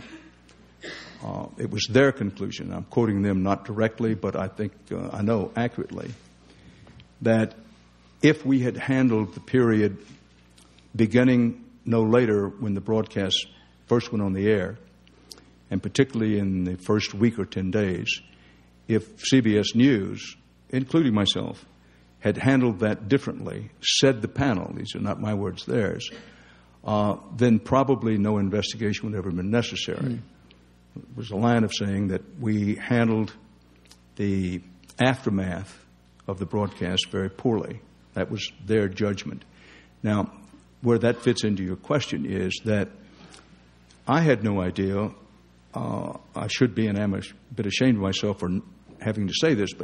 [SPEAKER 4] it was their conclusion, I'm quoting them not directly, but I think I know accurately, that if we had handled the period beginning no later when the broadcast first went on the air, and particularly in the first week or 10 days, if CBS News, including myself, had handled that differently, said the panel, these are not my words, theirs, then probably no investigation would have ever been necessary. It was a line of saying that we handled the aftermath of the broadcast very poorly. That was their judgment. Now, where that fits into your question is that I had no idea. I should be, and I'm a bit ashamed of myself for having to say this, but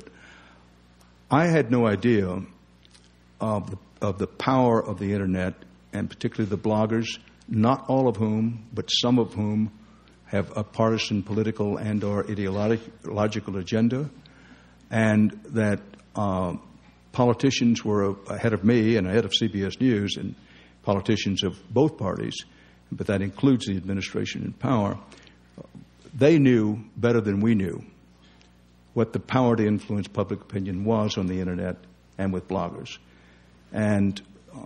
[SPEAKER 4] I had no idea of the power of the internet, and particularly the bloggers, not all of whom, but some of whom have a partisan political and or ideological agenda, and that politicians were ahead of me and ahead of CBS News, and politicians of both parties, but that includes the administration in power. They knew better than we knew what the power to influence public opinion was on the internet and with bloggers. And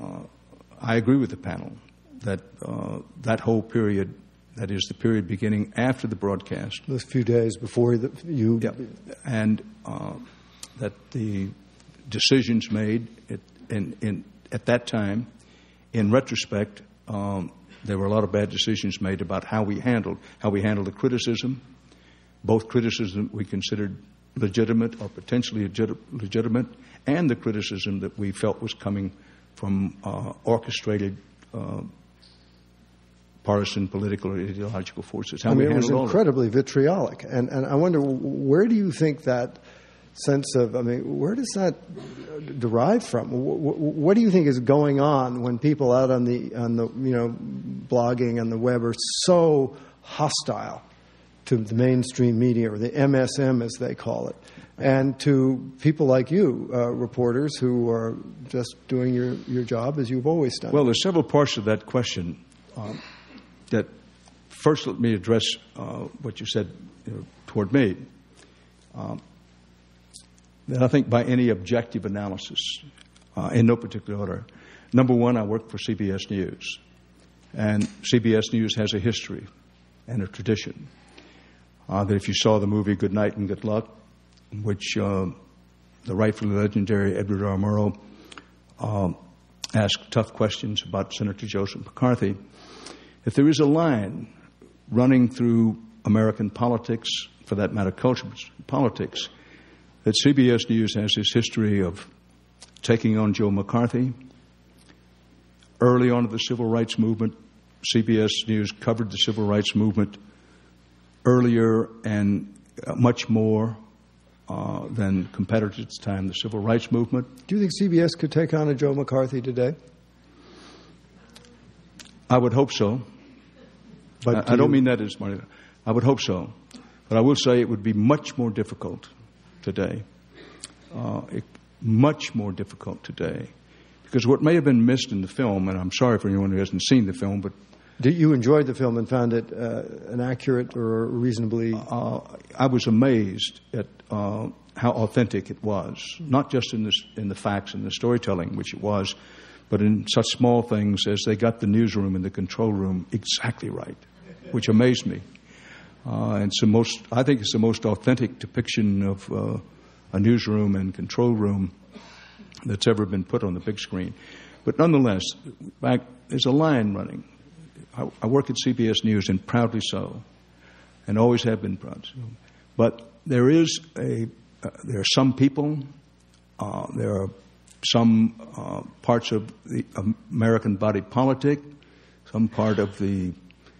[SPEAKER 4] I agree with the panel that that whole period, that is the period beginning after the broadcast,
[SPEAKER 3] those few days before you...
[SPEAKER 4] Yeah, and that the decisions made at that time, in retrospect, there were a lot of bad decisions made about how we handled the criticism, both criticism we considered legitimate or potentially legitimate, and the criticism that we felt was coming from orchestrated partisan political or ideological forces. How we
[SPEAKER 3] it was
[SPEAKER 4] handled
[SPEAKER 3] incredibly vitriolic. And I wonder, where do you think that sense of, where does that derive from? What do you think is going on when people out on the blogging and the web are so hostile to the mainstream media, or the MSM as they call it, and to people like you, reporters who are just doing your job as you've always done?
[SPEAKER 4] Well, there's several parts of that question. That first, let me address what you said toward me. That I think by any objective analysis, in no particular order, number one, I work for CBS News. And CBS News has a history and a tradition. That if you saw the movie Good Night and Good Luck, in which the rightfully legendary Edward R. Murrow asked tough questions about Senator Joseph McCarthy, if there is a line running through American politics, for that matter, culture politics, that CBS News has this history of taking on Joe McCarthy. Early on in the civil rights movement, CBS News covered the civil rights movement earlier and much more than competitors at the time, the civil rights movement.
[SPEAKER 3] Do you think CBS could take on a Joe McCarthy today?
[SPEAKER 4] I would hope so. But I don't mean that as money. I would hope so. But I will say it would be much more difficult today. Much more difficult today. Because what may have been missed in the film, and I'm sorry for anyone who hasn't seen the film, but...
[SPEAKER 3] You enjoyed the film and found it an accurate or reasonably...
[SPEAKER 4] I was amazed at how authentic it was. Not just in the facts and the storytelling, which it was, but in such small things as they got the newsroom and the control room exactly right, which amazed me. I think it's the most authentic depiction of a newsroom and control room that's ever been put on the big screen. But nonetheless, there's a line running. I work at CBS News, and proudly so, and always have been proud. But there are some people, there are some parts of the American body politic, some part of the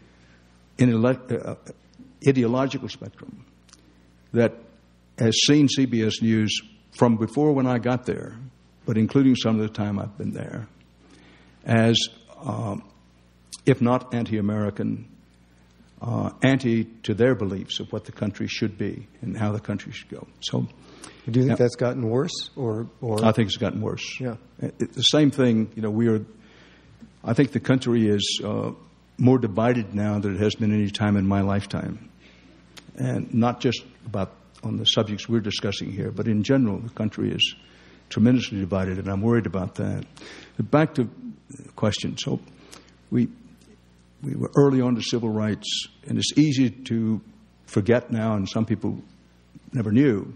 [SPEAKER 4] ideological spectrum that has seen CBS News from before when I got there, but including some of the time I've been there, as, if not anti-American, anti to their beliefs of what the country should be and how the country should go. So,
[SPEAKER 3] do you think that's gotten worse, or?
[SPEAKER 4] I think it's gotten worse.
[SPEAKER 3] Yeah.
[SPEAKER 4] The same thing. I think the country is more divided now than it has been any time in my lifetime, and not just about on the subjects we're discussing here, but in general, the country is tremendously divided, and I'm worried about that. But back to the question. So, we were early on to civil rights, and it's easy to forget now, and some people never knew,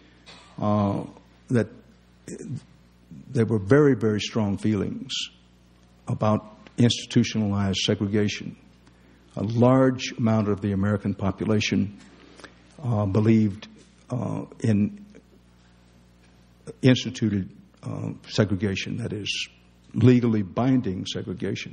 [SPEAKER 4] that there were very, very strong feelings about institutionalized segregation. A large amount of the American population believed in instituted segregation, that is, legally binding segregation.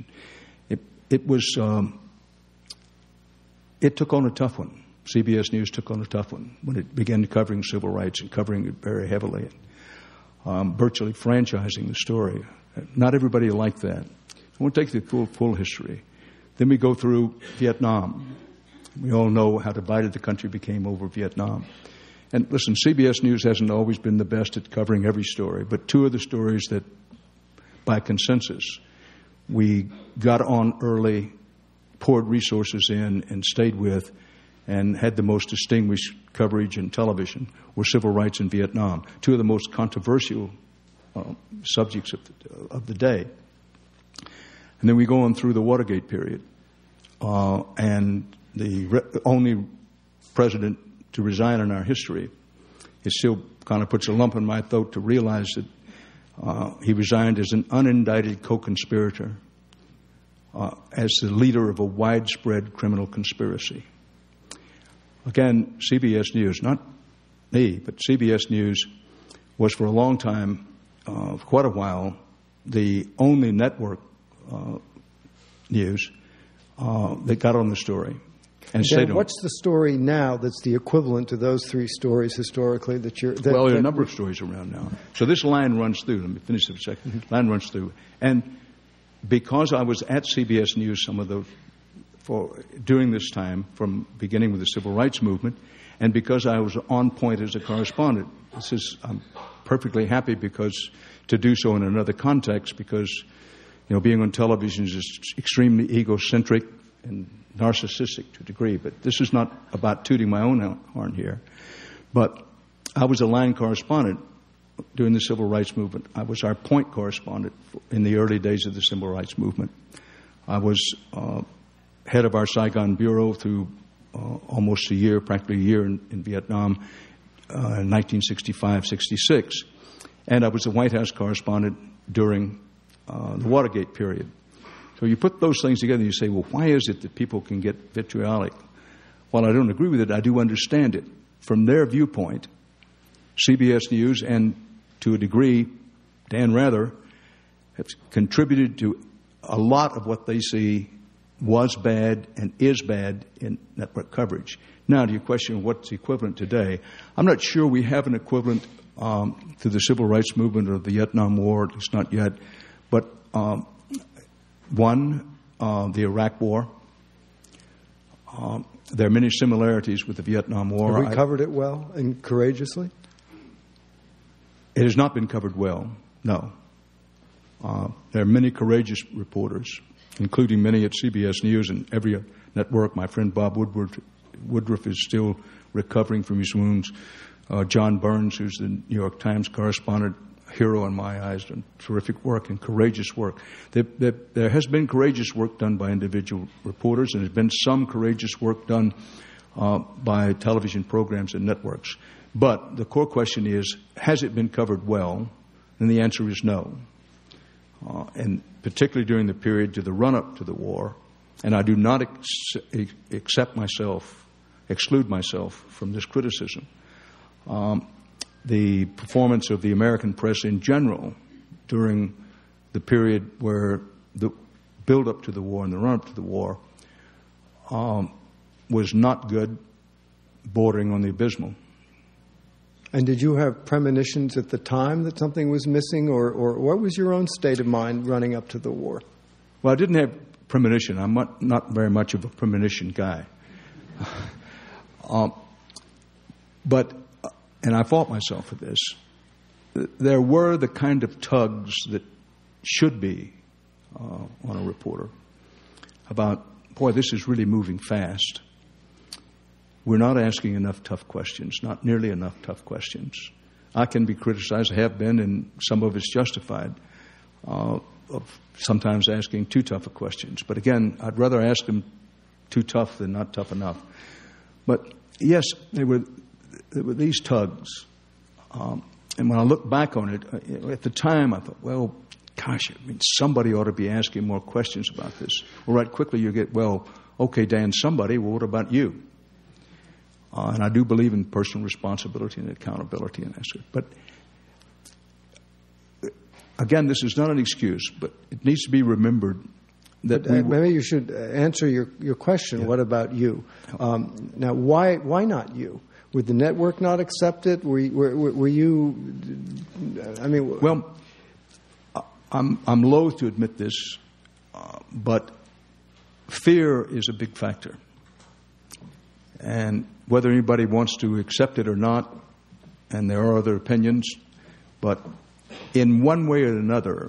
[SPEAKER 4] It took on a tough one. CBS News took on a tough one when it began covering civil rights and covering it very heavily, virtually franchising the story. Not everybody liked that. I won't take the full history. Then we go through Vietnam. We all know how divided the country became over Vietnam. And listen, CBS News hasn't always been the best at covering every story, but two of the stories that, by consensus, we got on early, poured resources in, and stayed with, and had the most distinguished coverage in television, were civil rights in Vietnam. Two of the most controversial subjects of the day. And then we go on through the Watergate period. And the only president to resign in our history, it still kind of puts a lump in my throat to realize that he resigned as an unindicted co-conspirator, as the leader of a widespread criminal conspiracy. Again, CBS News, not me, but CBS News was for a long time, quite a while, the only network news that got on the story. And
[SPEAKER 3] Dan, what's the story now that's the equivalent to those three stories historically that you're...
[SPEAKER 4] there are a number of stories around now. So this line runs through. Let me finish it for a second. Mm-hmm. Line runs through. And because I was at CBS News during this time, from beginning with the Civil Rights Movement, and because I was on point as a correspondent, I'm perfectly happy to do so in another context, because being on television is extremely egocentric and narcissistic to a degree. But this is not about tooting my own horn here. But I was a line correspondent during the Civil Rights Movement. I was our point correspondent in the early days of the Civil Rights Movement. I was head of our Saigon Bureau through almost practically a year in Vietnam in 1965-66. And I was a White House correspondent during the Watergate period. So you put those things together and you say, well, why is it that people can get vitriolic? While I don't agree with it, I do understand it. From their viewpoint, CBS News and, to a degree, Dan Rather, have contributed to a lot of what they see was bad and is bad in network coverage. Now, to your question of what's equivalent today, I'm not sure we have an equivalent to the Civil Rights Movement or the Vietnam War, at least not yet. But the Iraq War. There are many similarities with the Vietnam War.
[SPEAKER 3] Have we covered it well and courageously?
[SPEAKER 4] It has not been covered well, no. There are many courageous reporters, including many at CBS News and every network. My friend Bob Woodruff is still recovering from his wounds. John Burns, who's the New York Times correspondent, hero in my eyes, done terrific work and courageous work. There has been courageous work done by individual reporters, and there's been some courageous work done by television programs and networks. But the core question is, has it been covered well? And the answer is no. And particularly during the period to the run-up to the war, And I do not exclude myself from this criticism. The performance of the American press in general during the period where the build-up to the war and the run-up to the war was not good, bordering on the abysmal.
[SPEAKER 3] And did you have premonitions at the time that something was missing, or what was your own state of mind running up to the war?
[SPEAKER 4] Well, I didn't have premonition. I'm not very much of a premonition guy. And I fault myself for this. There were the kind of tugs that should be on a reporter about, boy, this is really moving fast. We're not asking enough tough questions, not nearly enough tough questions. I can be criticized, I have been, and some of it's justified, of sometimes asking too tough of questions. But again, I'd rather ask them too tough than not tough enough. But yes, there were these tugs. And when I look back on it, at the time I thought, well, gosh, I mean, somebody ought to be asking more questions about this. Well, right quickly you get, well, okay, Dan, somebody, well, what about you? And I do believe in personal responsibility and accountability in that. But again, this is not an excuse, but it needs to be remembered that
[SPEAKER 3] maybe you should answer your question. Yeah. What about you? Now, why not you? Would the network not accept it? Were you? I mean,
[SPEAKER 4] well, I'm loath to admit this, but fear is a big factor, and whether anybody wants to accept it or not, and there are other opinions, but in one way or another,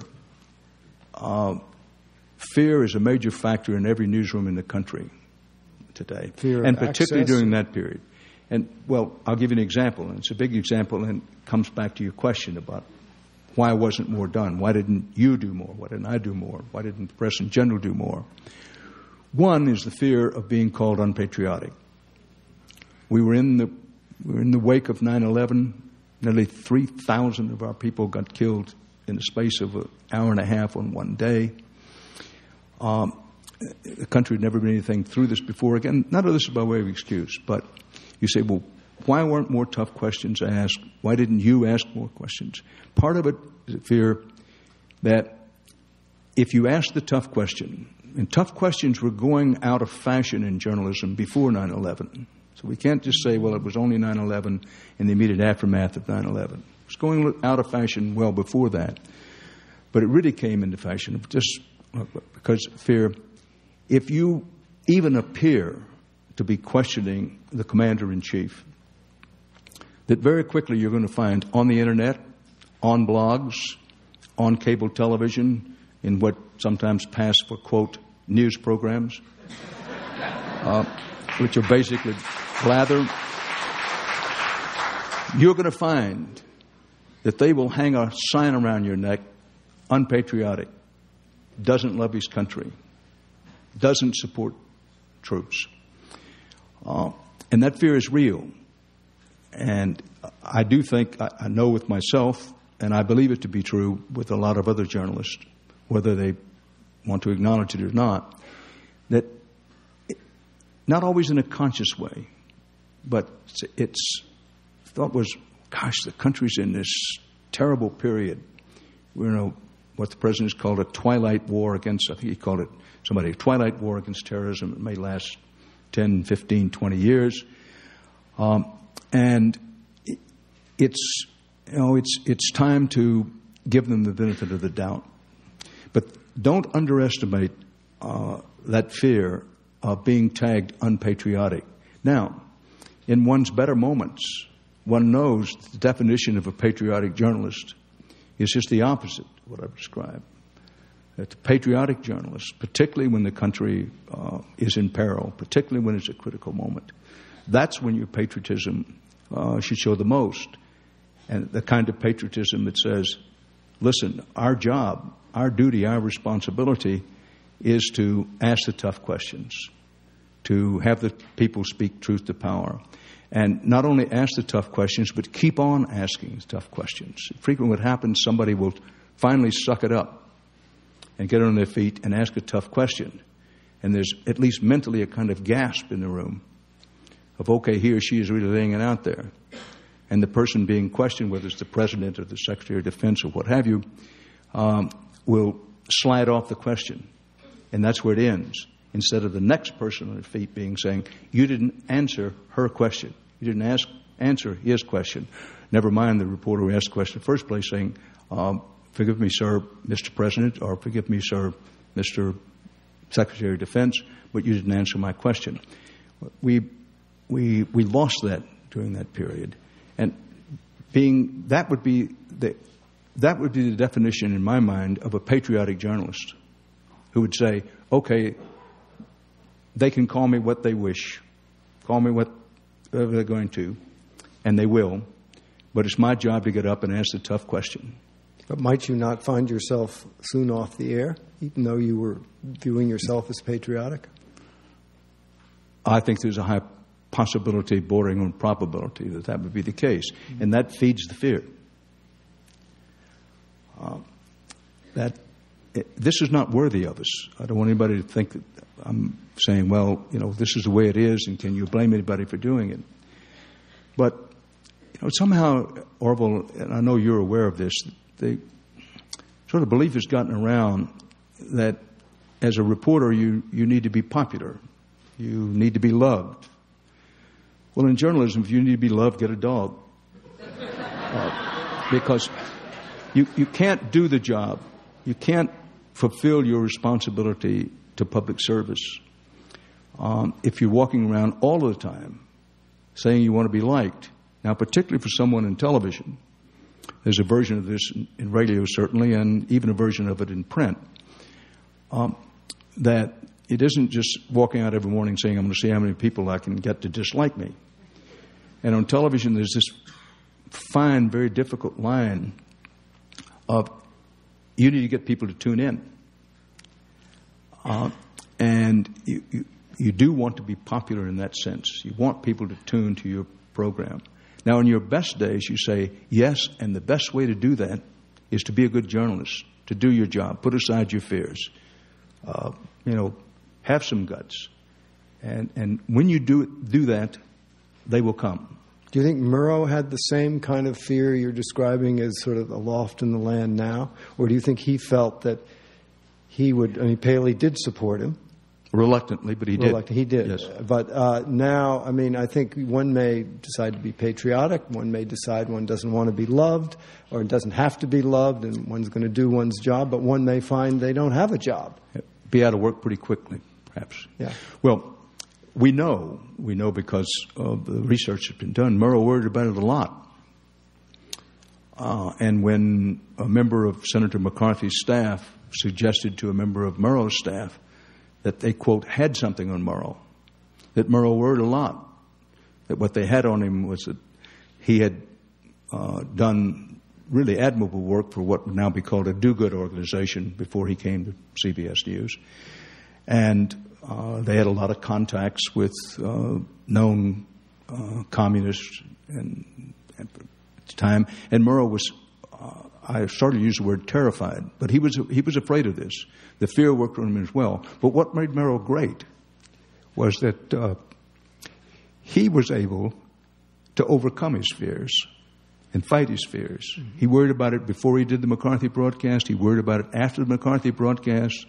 [SPEAKER 4] fear is a major factor in every newsroom in the country today, and particularly during that period. And, well, I'll give you an example, and it's a big example, and it comes back to your question about why wasn't more done? Why didn't you do more? Why didn't I do more? Why didn't the press in general do more? One is the fear of being called unpatriotic. We were in the wake of 9/11. Nearly 3,000 of our people got killed in the space of an hour and a half on one day. The country had never been anything through this before. Again, none of this is by way of excuse, but you say, well, why weren't more tough questions asked? Why didn't you ask more questions? Part of it is a fear that if you ask the tough question, and tough questions were going out of fashion in journalism before 9/11. So we can't just say, well, it was only 9/11 in the immediate aftermath of 9/11. It was going out of fashion well before that. But it really came into fashion just because of fear. If you even appear to be questioning the commander-in-chief, that very quickly you're going to find on the internet, on blogs, on cable television, in what sometimes pass for, quote, news programs, which are basically blather, you're going to find that they will hang a sign around your neck, unpatriotic, doesn't love his country, doesn't support troops. And that fear is real. And I do think, I know with myself, and I believe it to be true with a lot of other journalists, whether they want to acknowledge it or not, that not always in a conscious way, but it's thought was, gosh, the country's in this terrible period. We're in what the president has called a twilight war against, I think he called it a twilight war against terrorism. It may last 10, 15, 20 years. And it's time to give them the benefit of the doubt. But don't underestimate that fear of being tagged unpatriotic. Now, in one's better moments, one knows the definition of a patriotic journalist is just the opposite of what I've described. That the patriotic journalist, particularly when the country is in peril, particularly when it's a critical moment, that's when your patriotism should show the most. And the kind of patriotism that says, listen, our job, our duty, our responsibility is to ask the tough questions, to have the people speak truth to power. And not only ask the tough questions, but keep on asking tough questions. Frequently what happens, somebody will finally suck it up and get on their feet and ask a tough question. and there's at least mentally a kind of gasp in the room of, okay, he or she is really laying it out there. And the person being questioned, whether it's the President or the Secretary of Defense or what have you, will slide off the question. And that's where it ends. Instead of the next person on their feet saying, you didn't answer her question. You didn't answer his question. Never mind the reporter who asked the question in the first place saying, forgive me, sir, Mr. President, or forgive me, sir, Mr. Secretary of Defense, but you didn't answer my question. We lost that during that period. And that would be the definition in my mind of a patriotic journalist who would say, okay, they can call me what they wish, call me whatever they're going to, and they will, but it's my job to get up and ask the tough question.
[SPEAKER 3] But might you not find yourself soon off the air, even though you were viewing yourself as patriotic?
[SPEAKER 4] I think there's a high possibility bordering on probability that would be the case, and that feeds the fear. This is not worthy of us. I don't want anybody to think that I'm saying, well, this is the way it is, and can you blame anybody for doing it? But somehow, Orville, and I know you're aware of this, the sort of belief has gotten around that as a reporter, you need to be popular. You need to be loved. Well, in journalism, if you need to be loved, get a dog. Because you can't do the job. You can't fulfill your responsibility to public service if you're walking around all the time saying you want to be liked. Now, particularly for someone in television, there's a version of this in radio, certainly, and even a version of it in print, that it isn't just walking out every morning saying, I'm going to see how many people I can get to dislike me. And on television, there's this fine, very difficult line of you need to get people to tune in. And you do want to be popular in that sense. You want people to tune to your program. Now, in your best days, you say, yes, and the best way to do that is to be a good journalist, to do your job, put aside your fears, have some guts. And when you do that, they will come.
[SPEAKER 3] Do you think Murrow had the same kind of fear you're describing as sort of aloft in the land now? Or do you think he felt that he would, Paley did support him.
[SPEAKER 4] Reluctantly, but he did.
[SPEAKER 3] He did.
[SPEAKER 4] Yes.
[SPEAKER 3] But now, I think one may decide to be patriotic. One may decide one doesn't want to be loved or doesn't have to be loved and one's going to do one's job. But one may find they don't have a job.
[SPEAKER 4] Be out of work pretty quickly, perhaps.
[SPEAKER 3] Yeah.
[SPEAKER 4] Well, we know because of the research that's been done, Murrow worried about it a lot. And when a member of Senator McCarthy's staff suggested to a member of Murrow's staff that they, quote, had something on Murrow, that Murrow worried a lot, that what they had on him was that he had done really admirable work for what would now be called a do-good organization before he came to CBS News. And they had a lot of contacts with known communists at the time. And Murrow was, I started to use the word terrified, but he was afraid of this. The fear worked on him as well. But what made Murrow great was that he was able to overcome his fears and fight his fears. Mm-hmm. He worried about it before he did the McCarthy broadcast. He worried about it after the McCarthy broadcast.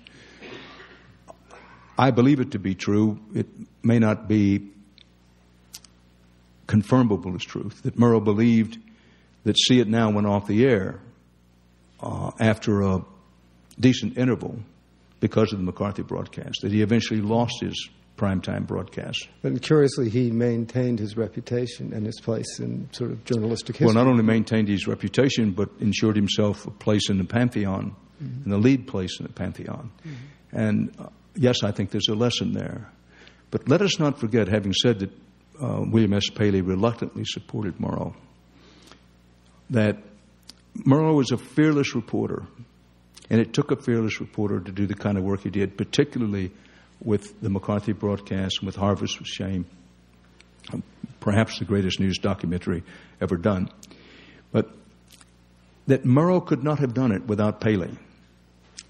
[SPEAKER 4] I believe it to be true. It may not be confirmable as truth, that Murrow believed that See It Now went off the air after a decent interval because of the McCarthy broadcast, that he eventually lost his primetime broadcast.
[SPEAKER 3] But curiously, he maintained his reputation and his place in sort of journalistic history.
[SPEAKER 4] Well, not only maintained his reputation, but ensured himself a place in the Pantheon, mm-hmm. and the lead place in the Pantheon. Mm-hmm. And yes, I think there's a lesson there. But let us not forget, having said that William S. Paley reluctantly supported Murrow, that Murrow was a fearless reporter. And it took a fearless reporter to do the kind of work he did, particularly with the McCarthy broadcast and with Harvest with Shame, perhaps the greatest news documentary ever done. But that Murrow could not have done it without Paley.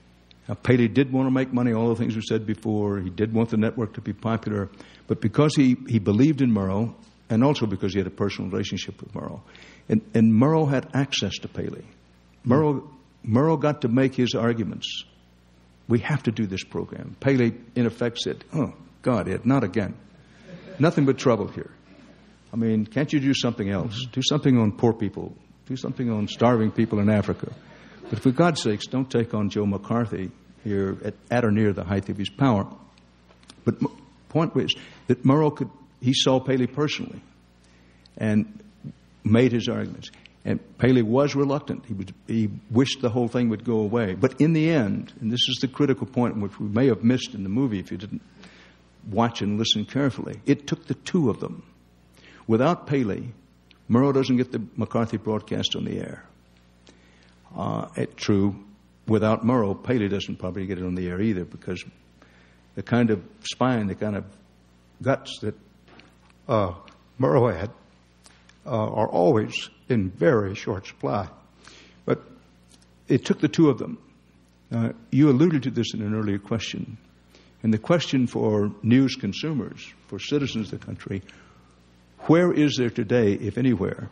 [SPEAKER 4] Now, Paley did want to make money, all the things we said before. He did want the network to be popular. But because he believed in Murrow, and also because he had a personal relationship with Murrow, and Murrow had access to Paley. Murrow got to make his arguments. We have to do this program. Paley, in effect, said, oh, God, Ed, not again. Nothing but trouble here. I mean, can't you do something else? Do something on poor people. Do something on starving people in Africa. But for God's sakes, don't take on Joe McCarthy here at or near the height of his power. But the point was that Murrow he saw Paley personally and made his arguments. And Paley was reluctant. He wished the whole thing would go away. But in the end, and this is the critical point which we may have missed in the movie if you didn't watch and listen carefully, it took the two of them. Without Paley, Murrow doesn't get the McCarthy broadcast on the air. True, without Murrow, Paley doesn't probably get it on the air either, because the kind of spine, the kind of guts that Murrow had are always in very short supply. But it took the two of them. You alluded to this in an earlier question. And the question for news consumers, for citizens of the country, where is there today, if anywhere,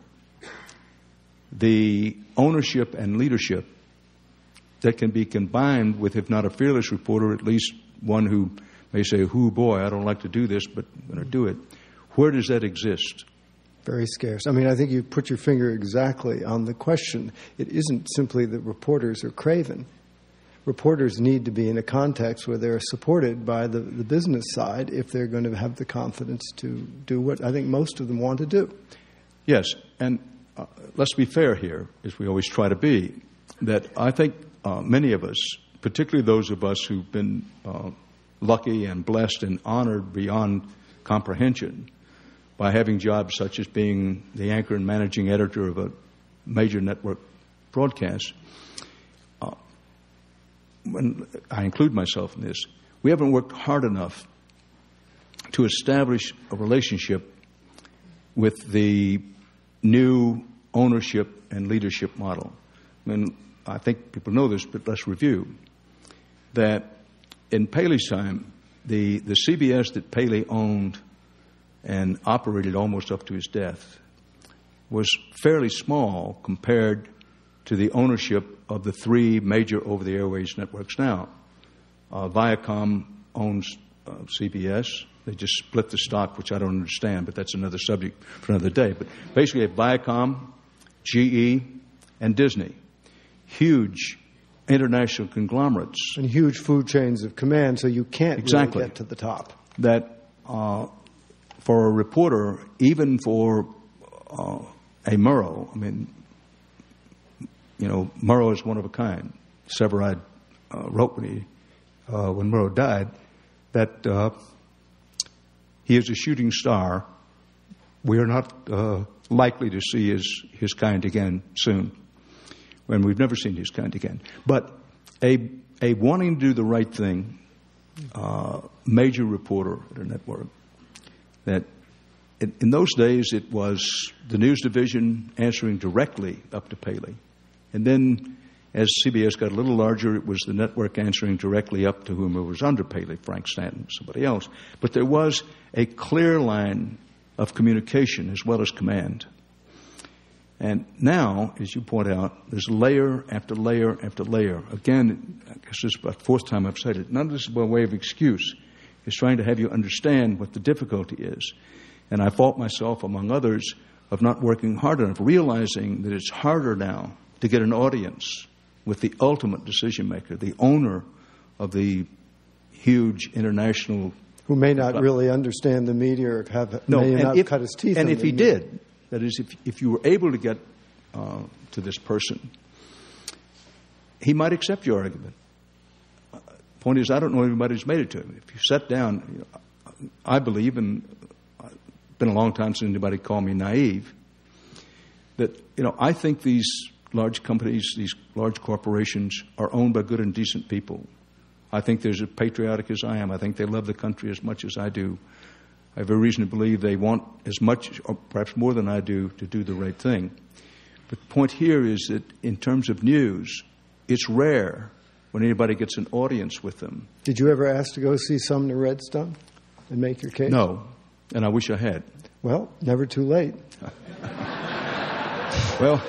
[SPEAKER 4] the ownership and leadership that can be combined with, if not a fearless reporter, at least one who may say, "Hoo boy, I don't like to do this, but I'm going to do it." Where does that exist?
[SPEAKER 3] Very scarce. I mean, I think you put your finger exactly on the question. It isn't simply that reporters are craven. Reporters need to be in a context where they're supported by the business side if they're going to have the confidence to do what I think most of them want to do.
[SPEAKER 4] Yes, and let's be fair here, as we always try to be, that I think many of us, particularly those of us who've been lucky and blessed and honored beyond comprehension by having jobs such as being the anchor and managing editor of a major network broadcast, when I include myself in this, we haven't worked hard enough to establish a relationship with the new ownership and leadership model. I mean, I think people know this, but let's review. That in Paley's time, the CBS that Paley owned and operated almost up to his death was fairly small compared to the ownership of the three major over-the-airways networks now. Viacom owns CBS. They just split the stock, which I don't understand, but that's another subject for another day. But basically, Viacom, GE, and Disney. Huge international conglomerates.
[SPEAKER 3] And huge food chains of command, so you can't really get to the top.
[SPEAKER 4] That for a reporter, even for a Murrow, I mean, you know, Murrow is one of a kind. Severide wrote when Murrow died that he is a shooting star. We are not likely to see his kind again soon. And we've never seen his kind again. But a wanting to do the right thing, major reporter at a network, that in those days it was the news division answering directly up to Paley. And then as CBS got a little larger, it was the network answering directly up to whomever was under Paley, Frank Stanton, somebody else. But there was a clear line of communication as well as command. And now, as you point out, there's layer after layer after layer. Again, I guess this is about the fourth time I've said it. None of this is by way of excuse. It's trying to have you understand what the difficulty is. And I fault myself, among others, of not working hard enough, realizing that it's harder now to get an audience with the ultimate decision maker, the owner of the huge international...
[SPEAKER 3] Who may not really understand the media or may not cut his teeth.
[SPEAKER 4] And if he did, that is, if you were able to get to this person, he might accept your argument. Point is, I don't know anybody who's made it to him. If you sat down, I believe, and it's been a long time since anybody called me naive, that, I think these large companies, these large corporations are owned by good and decent people. I think they're as patriotic as I am. I think they love the country as much as I do. I have a reason to believe they want as much, or perhaps more than I do, to do the right thing. But the point here is that in terms of news, it's rare when anybody gets an audience with them.
[SPEAKER 3] Did you ever ask to go see Sumner Redstone and make your case?
[SPEAKER 4] No, and I wish I had.
[SPEAKER 3] Well, never too late.
[SPEAKER 4] Well,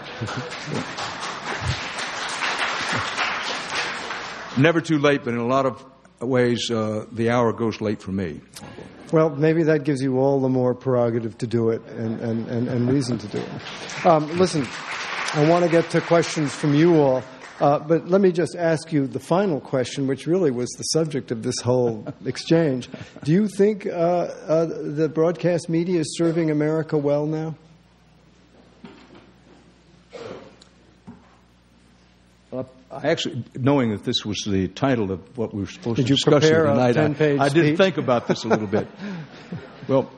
[SPEAKER 4] never too late, but in a lot of ways, the hour goes late for me.
[SPEAKER 3] Well, maybe that gives you all the more prerogative to do it and reason to do it. Listen, I want to get to questions from you all, but let me just ask you the final question, which really was the subject of this whole exchange. Do you think the broadcast media is serving America well now?
[SPEAKER 4] I actually, knowing that this was the title of what we were supposed to discuss
[SPEAKER 3] prepare
[SPEAKER 4] tonight,
[SPEAKER 3] a 10-page
[SPEAKER 4] I did
[SPEAKER 3] speech?
[SPEAKER 4] think about this a little bit. Well,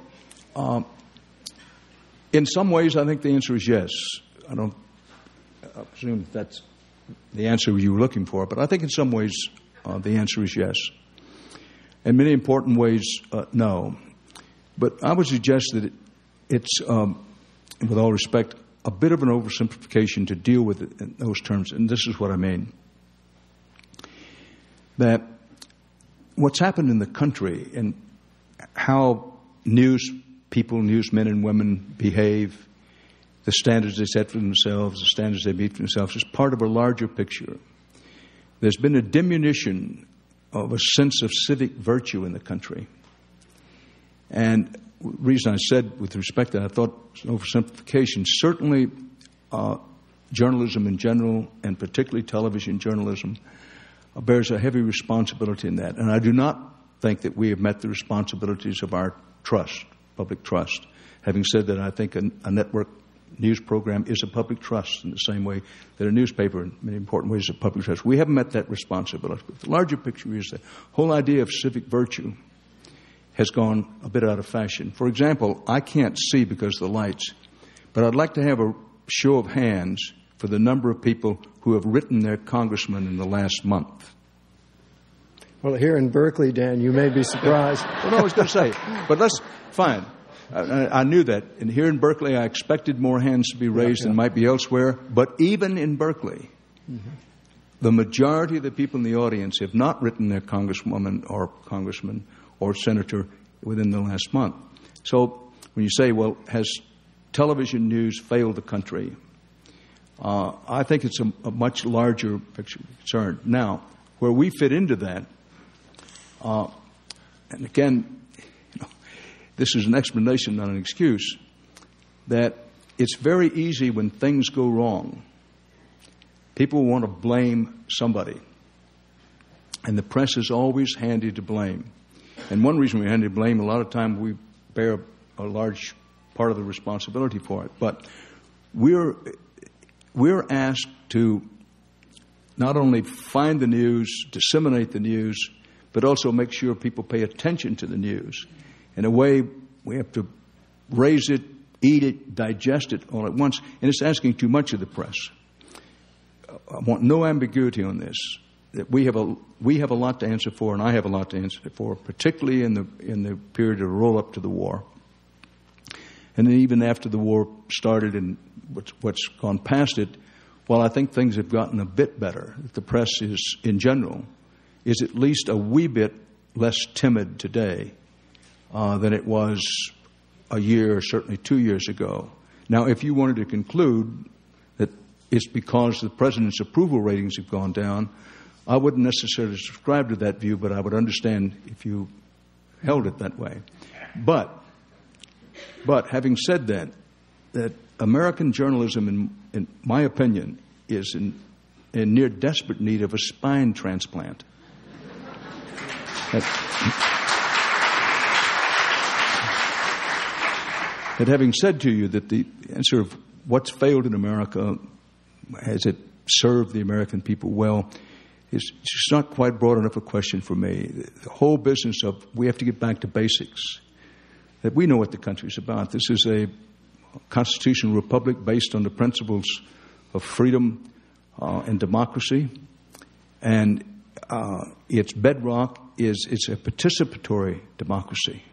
[SPEAKER 4] in some ways, I think the answer is yes. I presume that's the answer you were looking for, but I think in some ways the answer is yes. In many important ways, no. But I would suggest that it's, with all respect, a bit of an oversimplification to deal with it in those terms, and this is what I mean. That what's happened in the country and how news people, newsmen and women behave, the standards they set for themselves, the standards they meet for themselves, is part of a larger picture. There's been a diminution of a sense of civic virtue in the country. And the reason I said with respect to that, I thought it's an oversimplification. Certainly journalism in general, and particularly television journalism, bears a heavy responsibility in that. And I do not think that we have met the responsibilities of our trust, public trust. Having said that, I think a network news program is a public trust in the same way that a newspaper in many important ways is a public trust. We haven't met that responsibility. But the larger picture is the whole idea of civic virtue has gone a bit out of fashion. For example, I can't see because of the lights, but I'd like to have a show of hands for the number of people who have written their congressman in the last month.
[SPEAKER 3] Well, here in Berkeley, Dan, you may be surprised.
[SPEAKER 4] Well, no, I was going to say, but that's fine. I knew that. And here in Berkeley, I expected more hands to be raised than might be elsewhere. But even in Berkeley, the majority of the people in the audience have not written their congresswoman or congressman or senator within the last month. So when you say, well, has television news failed the country? I think it's a much larger picture concern. Now, where we fit into that, and again, this is an explanation, not an excuse, that it's very easy when things go wrong. People want to blame somebody. And the press is always handy to blame. And one reason we're handy to blame, a lot of time we bear a large part of the responsibility for it. But we're asked to not only find the news, disseminate the news, but also make sure people pay attention to the news. In a way, we have to raise it, eat it, digest it all at once, and it's asking too much of the press. I want no ambiguity on this. That we have a lot to answer for, and I have a lot to answer for, particularly in the period of the roll up to the war, and then even after the war started and what's gone past it. While I think things have gotten a bit better, the press is in general is at least a wee bit less timid today than it was a year, certainly 2 years ago. Now, if you wanted to conclude that it's because the president's approval ratings have gone down, I wouldn't necessarily subscribe to that view, but I would understand if you held it that way. But having said that American journalism, in my opinion, is in near desperate need of a spine transplant. But having said to you that the answer of what's failed in America, has it served the American people well, is just not quite broad enough a question for me. The whole business of we have to get back to basics, that we know what the country's about. This is a constitutional republic based on the principles of freedom and democracy, and its bedrock is it's a participatory democracy.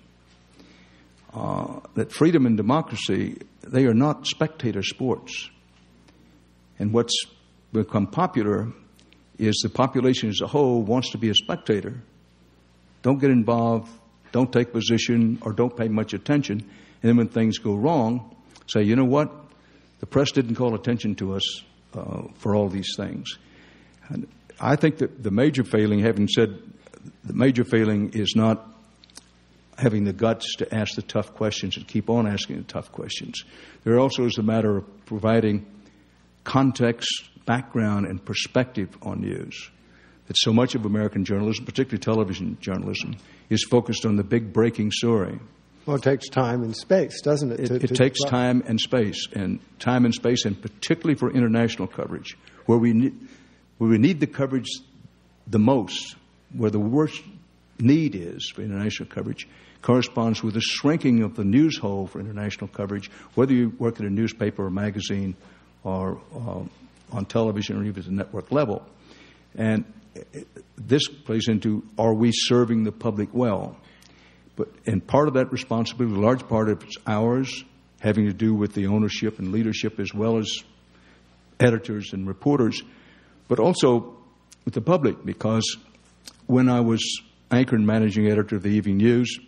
[SPEAKER 4] That freedom and democracy, they are not spectator sports. And what's become popular is the population as a whole wants to be a spectator. Don't get involved, don't take position, or don't pay much attention. And then when things go wrong, say, you know what? The press didn't call attention to us for all these things. And I think that the major failing, having said the major failing is not having the guts to ask the tough questions and keep on asking the tough questions. There also is a matter of providing context, background, and perspective on news. That so much of American journalism, particularly television journalism, is focused on the big breaking story.
[SPEAKER 3] Well, it takes time and space, doesn't it?
[SPEAKER 4] It takes time and space, and particularly for international coverage, where we need the coverage the most, where the worst need is for international coverage, corresponds with the shrinking of the news hole for international coverage, whether you work at a newspaper or magazine or on television or even at the network level. And this plays into, are we serving the public well? And part of that responsibility, a large part of it's ours, having to do with the ownership and leadership as well as editors and reporters, but also with the public, because when I was anchor and managing editor of the Evening News,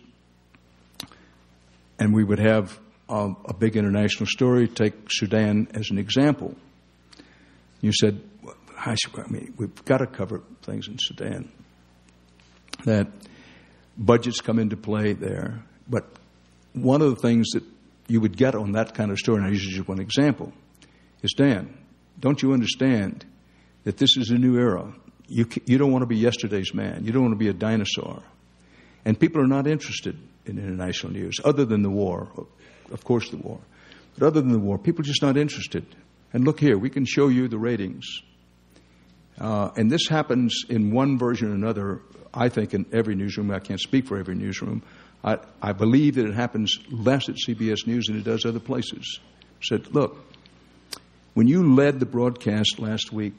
[SPEAKER 4] and we would have a big international story, take Sudan as an example. You said, we've got to cover things in Sudan. That budgets come into play there. But one of the things that you would get on that kind of story, and I use just one example, is, Dan, don't you understand that this is a new era? You don't want to be yesterday's man. You don't want to be a dinosaur. And people are not interested in international news, other than the war, of course the war. But other than the war, people are just not interested. And look here, we can show you the ratings. And this happens in one version or another, I think, in every newsroom. I can't speak for every newsroom. I believe that it happens less at CBS News than it does other places. Said, look, when you led the broadcast last week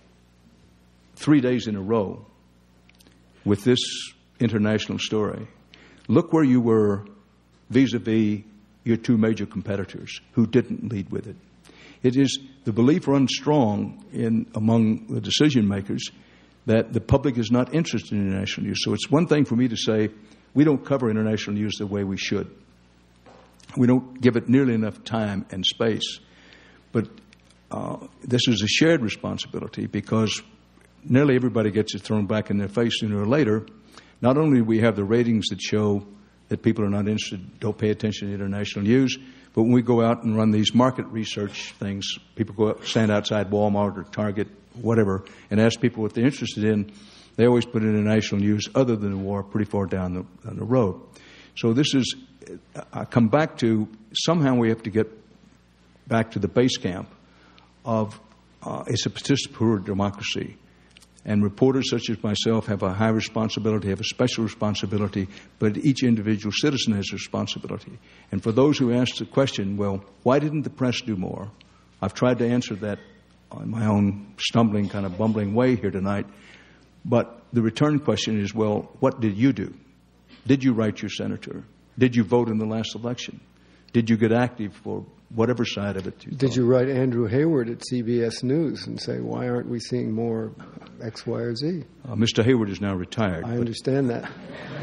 [SPEAKER 4] 3 days in a row with this international story, look where you were vis-a-vis your two major competitors who didn't lead with it. It is the belief runs strong among the decision makers that the public is not interested in international news. So it's one thing for me to say we don't cover international news the way we should. We don't give it nearly enough time and space. But this is a shared responsibility, because nearly everybody gets it thrown back in their face sooner or later. Not only do we have the ratings that show that people are not interested, don't pay attention to international news, but when we go out and run these market research things, people go out, stand outside Walmart or Target, whatever, and ask people what they're interested in, they always put international news other than the war pretty far down the road. So this is, I come back to, somehow we have to get back to the base camp of it's a participatory democracy. And reporters such as myself have a high responsibility, have a special responsibility, but each individual citizen has a responsibility. And for those who ask the question, well, why didn't the press do more? I've tried to answer that in my own stumbling, kind of bumbling way here tonight. But the return question is, well, what did you do? Did you write your senator? Did you vote in the last election? Did you get active for whatever side of it you
[SPEAKER 3] Did you write Andrew Hayward at CBS News and say, why aren't we seeing more X, Y, or Z?
[SPEAKER 4] Mr. Hayward is now retired.
[SPEAKER 3] I understand that.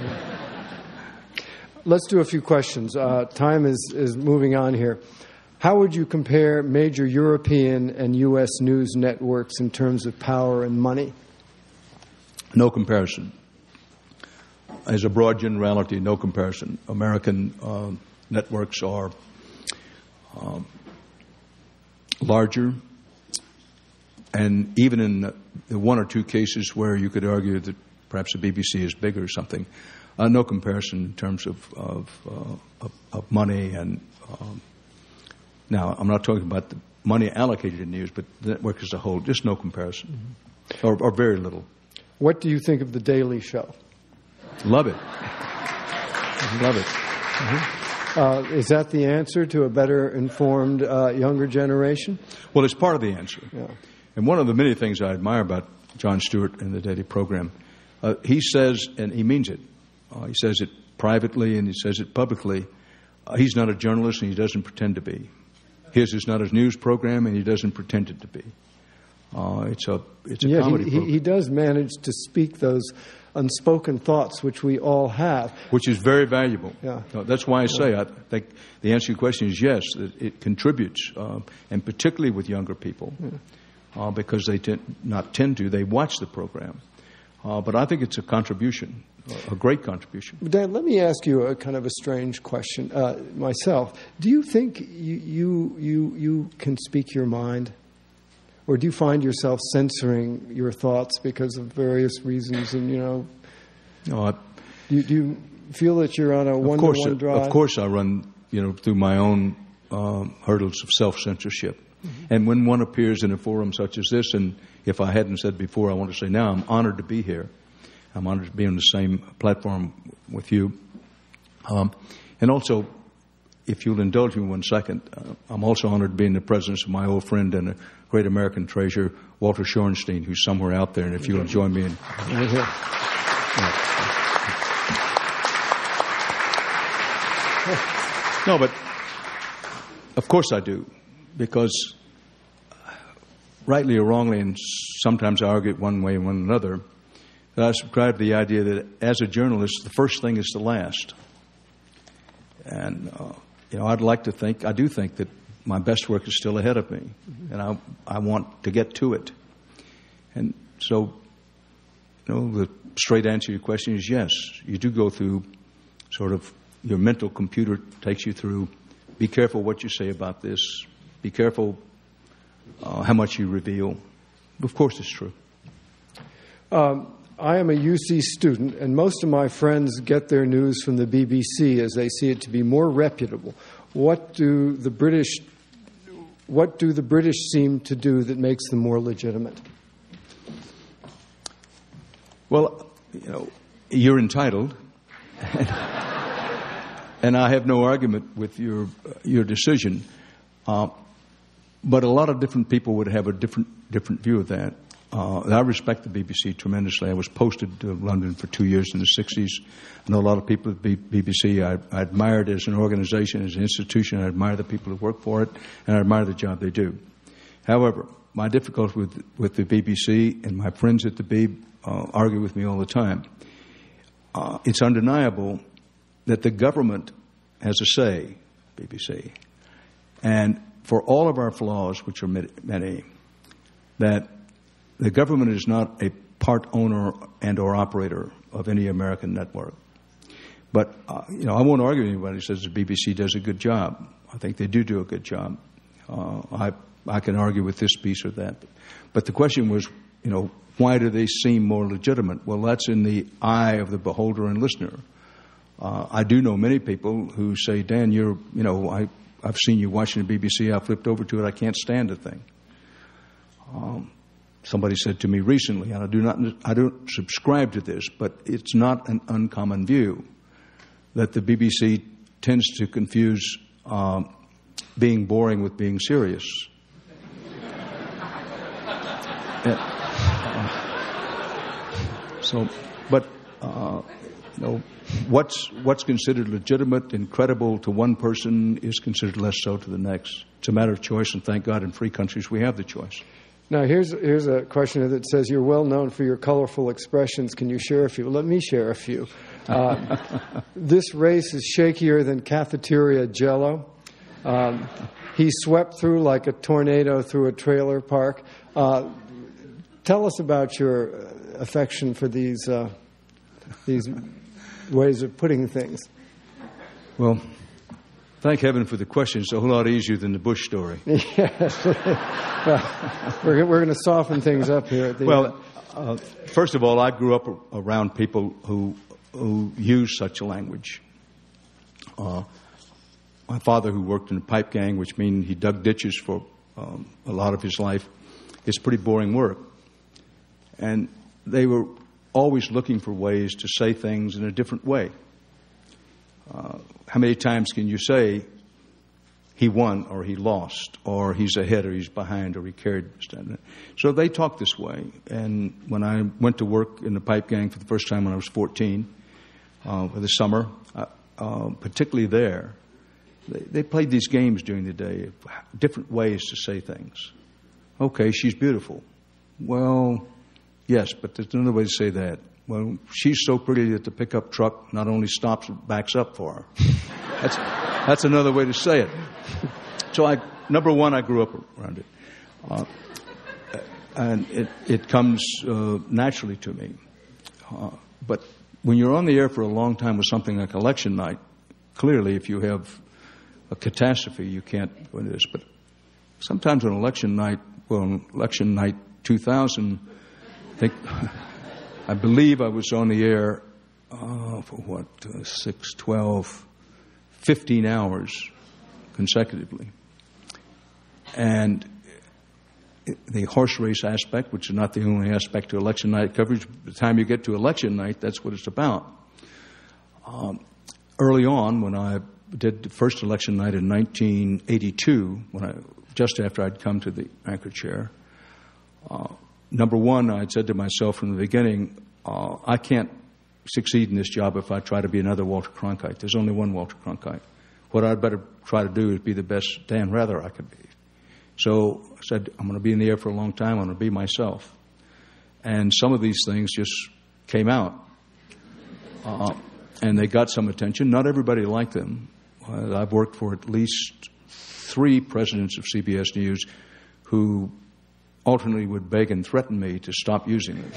[SPEAKER 3] Let's do a few questions. Time is moving on here. How would you compare major European and U.S. news networks in terms of power and money?
[SPEAKER 4] No comparison. As a broad generality, no comparison. American networks are larger, and even in the one or two cases where you could argue that perhaps the BBC is bigger or something, no comparison in terms of money. And now I'm not talking about the money allocated in news, but the network as a whole, just no comparison, or very little.
[SPEAKER 3] What do you think of The Daily Show?
[SPEAKER 4] Love it. Love it.
[SPEAKER 3] Mm-hmm. Is that the answer to a better informed younger generation?
[SPEAKER 4] Well, it's part of the answer.
[SPEAKER 3] Yeah.
[SPEAKER 4] And one of the many things I admire about Jon Stewart and the Daily program, he says, and he means it, he says it privately and he says it publicly, he's not a journalist and he doesn't pretend to be. His is not a news program and he doesn't pretend it to be. It's a
[SPEAKER 3] Yeah,
[SPEAKER 4] comedy program.
[SPEAKER 3] he does manage to speak those unspoken thoughts which we all have.
[SPEAKER 4] Which is very valuable.
[SPEAKER 3] Yeah.
[SPEAKER 4] That's why I say I think the answer to your question is yes, it contributes, and particularly with younger people, because they they watch the program. But I think it's a contribution, a great contribution.
[SPEAKER 3] Dan, let me ask you a kind of a strange question myself. Do you think you can speak your mind? Or do you find yourself censoring your thoughts because of various reasons? And,
[SPEAKER 4] No,
[SPEAKER 3] do you feel that you're on a one-to-one drive?
[SPEAKER 4] Of course I run, through my own hurdles of self-censorship. Mm-hmm. And when one appears in a forum such as this, and if I hadn't said before, I want to say now, I'm honored to be here. I'm honored to be on the same platform with you. And also, if you'll indulge me 1 second, I'm also honored to be in the presence of my old friend and a great American treasure, Walter Shorenstein, who's somewhere out there. And if you'll join me in...
[SPEAKER 3] Right here.
[SPEAKER 4] No, but of course I do, because rightly or wrongly, and sometimes I argue it one way and one another, that I subscribe to the idea that as a journalist, the first thing is the last. And, I do think that my best work is still ahead of me, and I want to get to it. And so, the straight answer to your question is yes. You do go through sort of your mental computer takes you through, be careful what you say about this, be careful how much you reveal. Of course it's true.
[SPEAKER 3] I am a UC student, and most of my friends get their news from the BBC as they see it to be more reputable. What do the British seem to do that makes them more legitimate?
[SPEAKER 4] Well, you're entitled, and I have no argument with your decision. But a lot of different people would have a different view of that. I respect the BBC tremendously. I was posted to London for 2 years in the 60s. I know a lot of people at BBC. I admire it as an organization, as an institution. I admire the people who work for it, and I admire the job they do. However, my difficulty with the BBC, and my friends at the Beeb argue with me all the time, it's undeniable that the government has a say, BBC. And for all of our flaws, which are many, that the government is not a part owner and or operator of any American network. But, I won't argue with anybody who says the BBC does a good job. I think they do a good job. I can argue with this piece or that. But the question was, why do they seem more legitimate? Well, that's in the eye of the beholder and listener. I do know many people who say, Dan, I've seen you watching the BBC. I flipped over to it. I can't stand the thing. Somebody said to me recently, and I don't subscribe to this, but it's not an uncommon view that the BBC tends to confuse being boring with being serious. What's considered legitimate and credible to one person is considered less so to the next. It's a matter of choice, and thank God in free countries we have the choice.
[SPEAKER 3] Now, here's a question that says, you're well known for your colorful expressions. Can you share a few? Let me share a few. This race is shakier than cafeteria Jell-O. He swept through like a tornado through a trailer park. Tell us about your affection for these ways of putting things.
[SPEAKER 4] Well, thank heaven for the question. It's a whole lot easier than the Bush story.
[SPEAKER 3] Yes. We're going to soften things up here at the end.
[SPEAKER 4] First of all, I grew up around people who use such a language. My father, who worked in a pipe gang, which means he dug ditches for a lot of his life, it's pretty boring work. And they were always looking for ways to say things in a different way. How many times can you say he won or he lost or he's ahead or he's behind or he carried? So they talk this way. And when I went to work in the pipe gang for the first time when I was 14, for the summer, particularly there, they played these games during the day, different ways to say things. Okay, she's beautiful. Well, yes, but there's another way to say that. Well, she's so pretty that the pickup truck not only stops but backs up for her. That's another way to say it. So number one, I grew up around it. And it comes naturally to me. But when you're on the air for a long time with something like election night, clearly if you have a catastrophe, you can't go into this. But sometimes on election night 2000, I believe I was on the air for 6, 12, 15 hours consecutively. And the horse race aspect, which is not the only aspect to election night coverage, by the time you get to election night, that's what it's about. Early on, when I did the first election night in 1982, just after I'd come to the anchor chair, number one, I'd said to myself from the beginning, I can't succeed in this job if I try to be another Walter Cronkite. There's only one Walter Cronkite. What I'd better try to do is be the best Dan Rather I could be. So I said, I'm going to be in the air for a long time. I'm going to be myself. And some of these things just came out. And they got some attention. Not everybody liked them. I've worked for at least 3 presidents of CBS News who alternately would beg and threaten me to stop using them.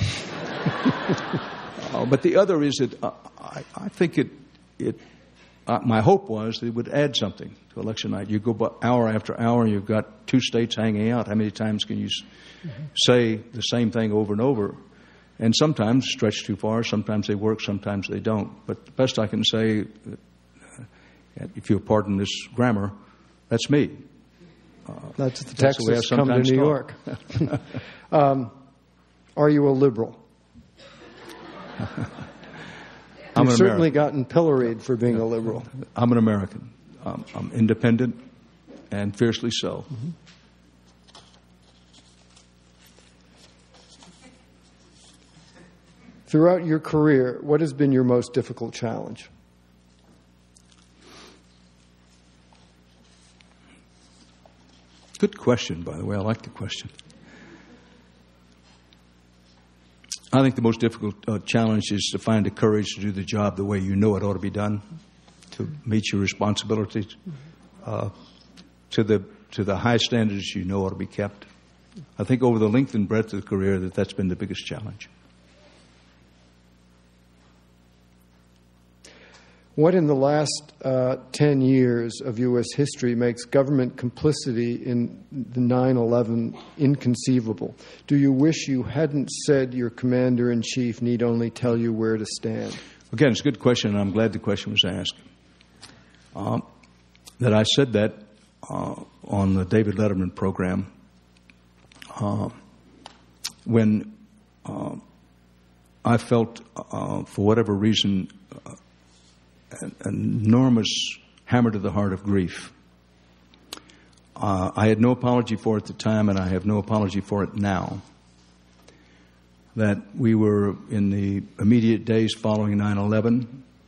[SPEAKER 4] But the other is that I think my hope was that it would add something to election night. You go hour after hour, and you've got 2 states hanging out. How many times can you say the same thing over and over? And sometimes stretch too far. Sometimes they work, sometimes they don't. But the best I can say, if you'll pardon this grammar, that's me.
[SPEAKER 3] That's the Texas come to New York. Are you a liberal? You've certainly gotten pilloried for being a liberal.
[SPEAKER 4] I'm an American. I'm independent and fiercely so.
[SPEAKER 3] Mm-hmm. Throughout your career, what has been your most difficult challenge?
[SPEAKER 4] Good question, by the way. I like the question. I think the most difficult challenge is to find the courage to do the job the way you know it ought to be done, to meet your responsibilities, to the high standards you know ought to be kept. I think over the length and breadth of the career that's been the biggest challenge.
[SPEAKER 3] What in the last 10 years of U.S. history makes government complicity in the 9/11 inconceivable? Do you wish you hadn't said your commander-in-chief need only tell you where to stand?
[SPEAKER 4] Again, it's a good question, and I'm glad the question was asked. That I said that on the David Letterman program when I felt, for whatever reason, an enormous hammer to the heart of grief. I had no apology for it at the time, and I have no apology for it now. That we were in the immediate days following 9/11.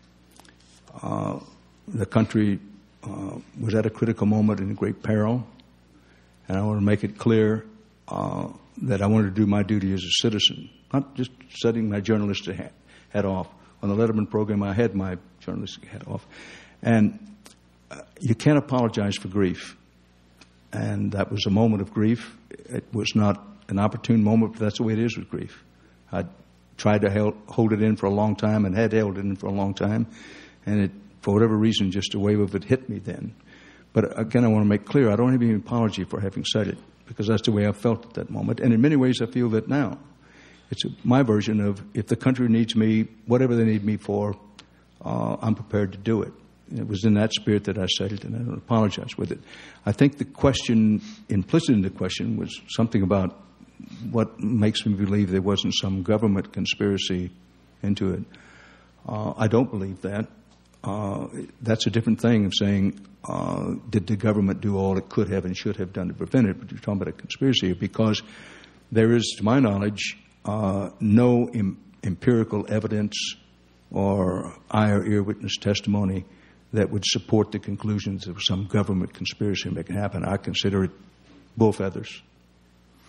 [SPEAKER 4] The country was at a critical moment in great peril, and I want to make it clear that I wanted to do my duty as a citizen, not just setting my journalistic hat off. On the Letterman program, I had my journalistic hat off. And you can't apologize for grief. And that was a moment of grief. It was not an opportune moment, but that's the way it is with grief. I tried to hold it in for a long time and had held it in for a long time. And it, for whatever reason, just a wave of it hit me then. But again, I want to make clear, I don't have any apology for having said it, because that's the way I felt at that moment. And in many ways, I feel that now. It's my version of, if the country needs me, whatever they need me for, I'm prepared to do it. And it was in that spirit that I said it, and I don't apologize with it. I think the question, implicit in the question, was something about what makes me believe there wasn't some government conspiracy into it. I don't believe that. That's a different thing of saying, did the government do all it could have and should have done to prevent it? But you're talking about a conspiracy, because there is, to my knowledge, no empirical evidence or eye or ear witness testimony that would support the conclusions of some government conspiracy to make it happen. I consider it bull feathers.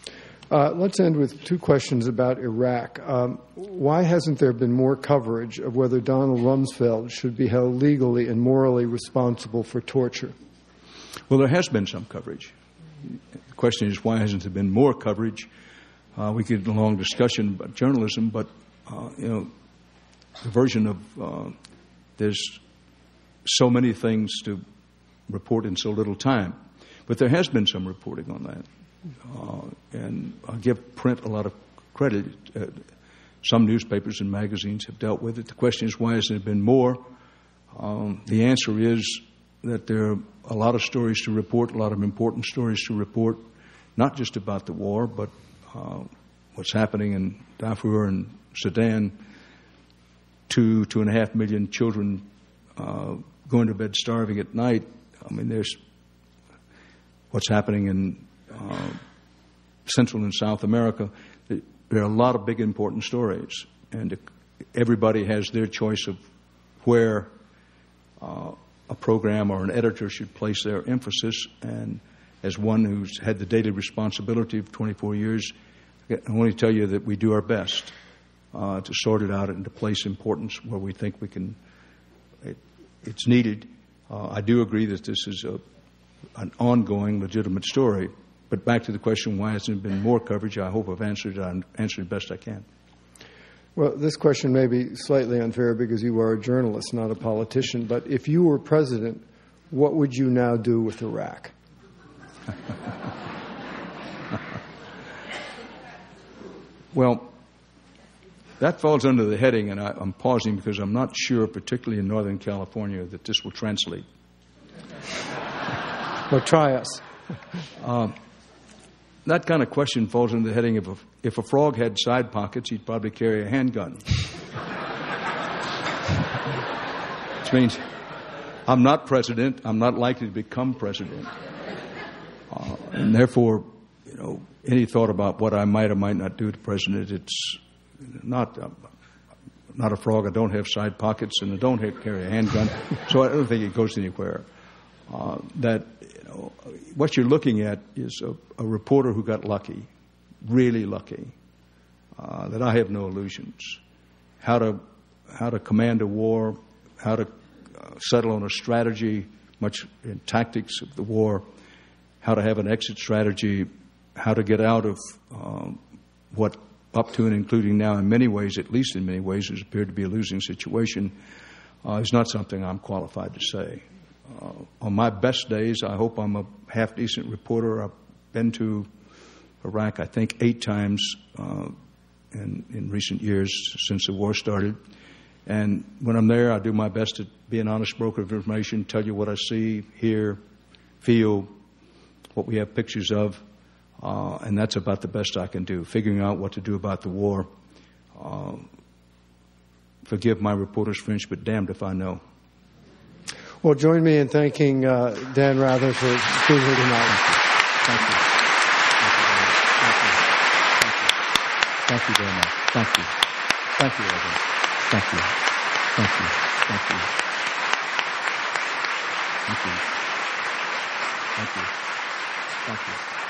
[SPEAKER 3] Let's end with two questions about Iraq. Why hasn't there been more coverage of whether Donald Rumsfeld should be held legally and morally responsible for torture?
[SPEAKER 4] Well, there has been some coverage. The question is, why hasn't there been more coverage? We could have a long discussion about journalism, but, the version of there's so many things to report in so little time. But there has been some reporting on that. And I give print a lot of credit. Some newspapers and magazines have dealt with it. The question is, why hasn't there been more? The answer is that there are a lot of stories to report, a lot of important stories to report, not just about the war, but what's happening in Darfur and Sudan. 2.5 million children going to bed starving at night. I mean, there's what's happening in Central and South America. There are a lot of big, important stories, and everybody has their choice of where a program or an editor should place their emphasis. And as one who's had the daily responsibility of 24 years, I can only tell you that we do our best to sort it out and to place importance where we think we can. It's needed. I do agree that this is an ongoing, legitimate story. But back to the question, why hasn't there been more coverage? I hope I've answered it best I can.
[SPEAKER 3] Well, this question may be slightly unfair because you are a journalist, not a politician. But if you were president, what would you now do with Iraq?
[SPEAKER 4] Well, that falls under the heading, and I'm pausing because I'm not sure, particularly in Northern California, that this will translate.
[SPEAKER 3] Well, try us.
[SPEAKER 4] That kind of question falls under the heading of if a frog had side pockets, he'd probably carry a handgun. Which means I'm not president. I'm not likely to become president. And therefore, any thought about what I might or might not do to president, it's not a frog. I don't have side pockets, and I don't carry a handgun, so I don't think it goes anywhere. What you're looking at is a reporter who got lucky, really lucky. That I have no illusions. How to command a war, how to settle on a strategy, much in tactics of the war, how to have an exit strategy, how to get out of what up to and including now in many ways, at least in many ways, has appeared to be a losing situation, is not something I'm qualified to say. On my best days, I hope I'm a half-decent reporter. I've been to Iraq, I think, 8 times in recent years since the war started. And when I'm there, I do my best to be an honest broker of information, tell you what I see, hear, feel, what we have pictures of. And that's about the best I can do, figuring out what to do about the war. Forgive my reporter's French, but damned if I know.
[SPEAKER 3] Well, join me in thanking Dan Rather for being here tonight.
[SPEAKER 4] Thank you. Thank you very much. Thank you. Thank you, Reverend. Thank you. Thank you. Thank you. Thank you. Thank you. Thank you.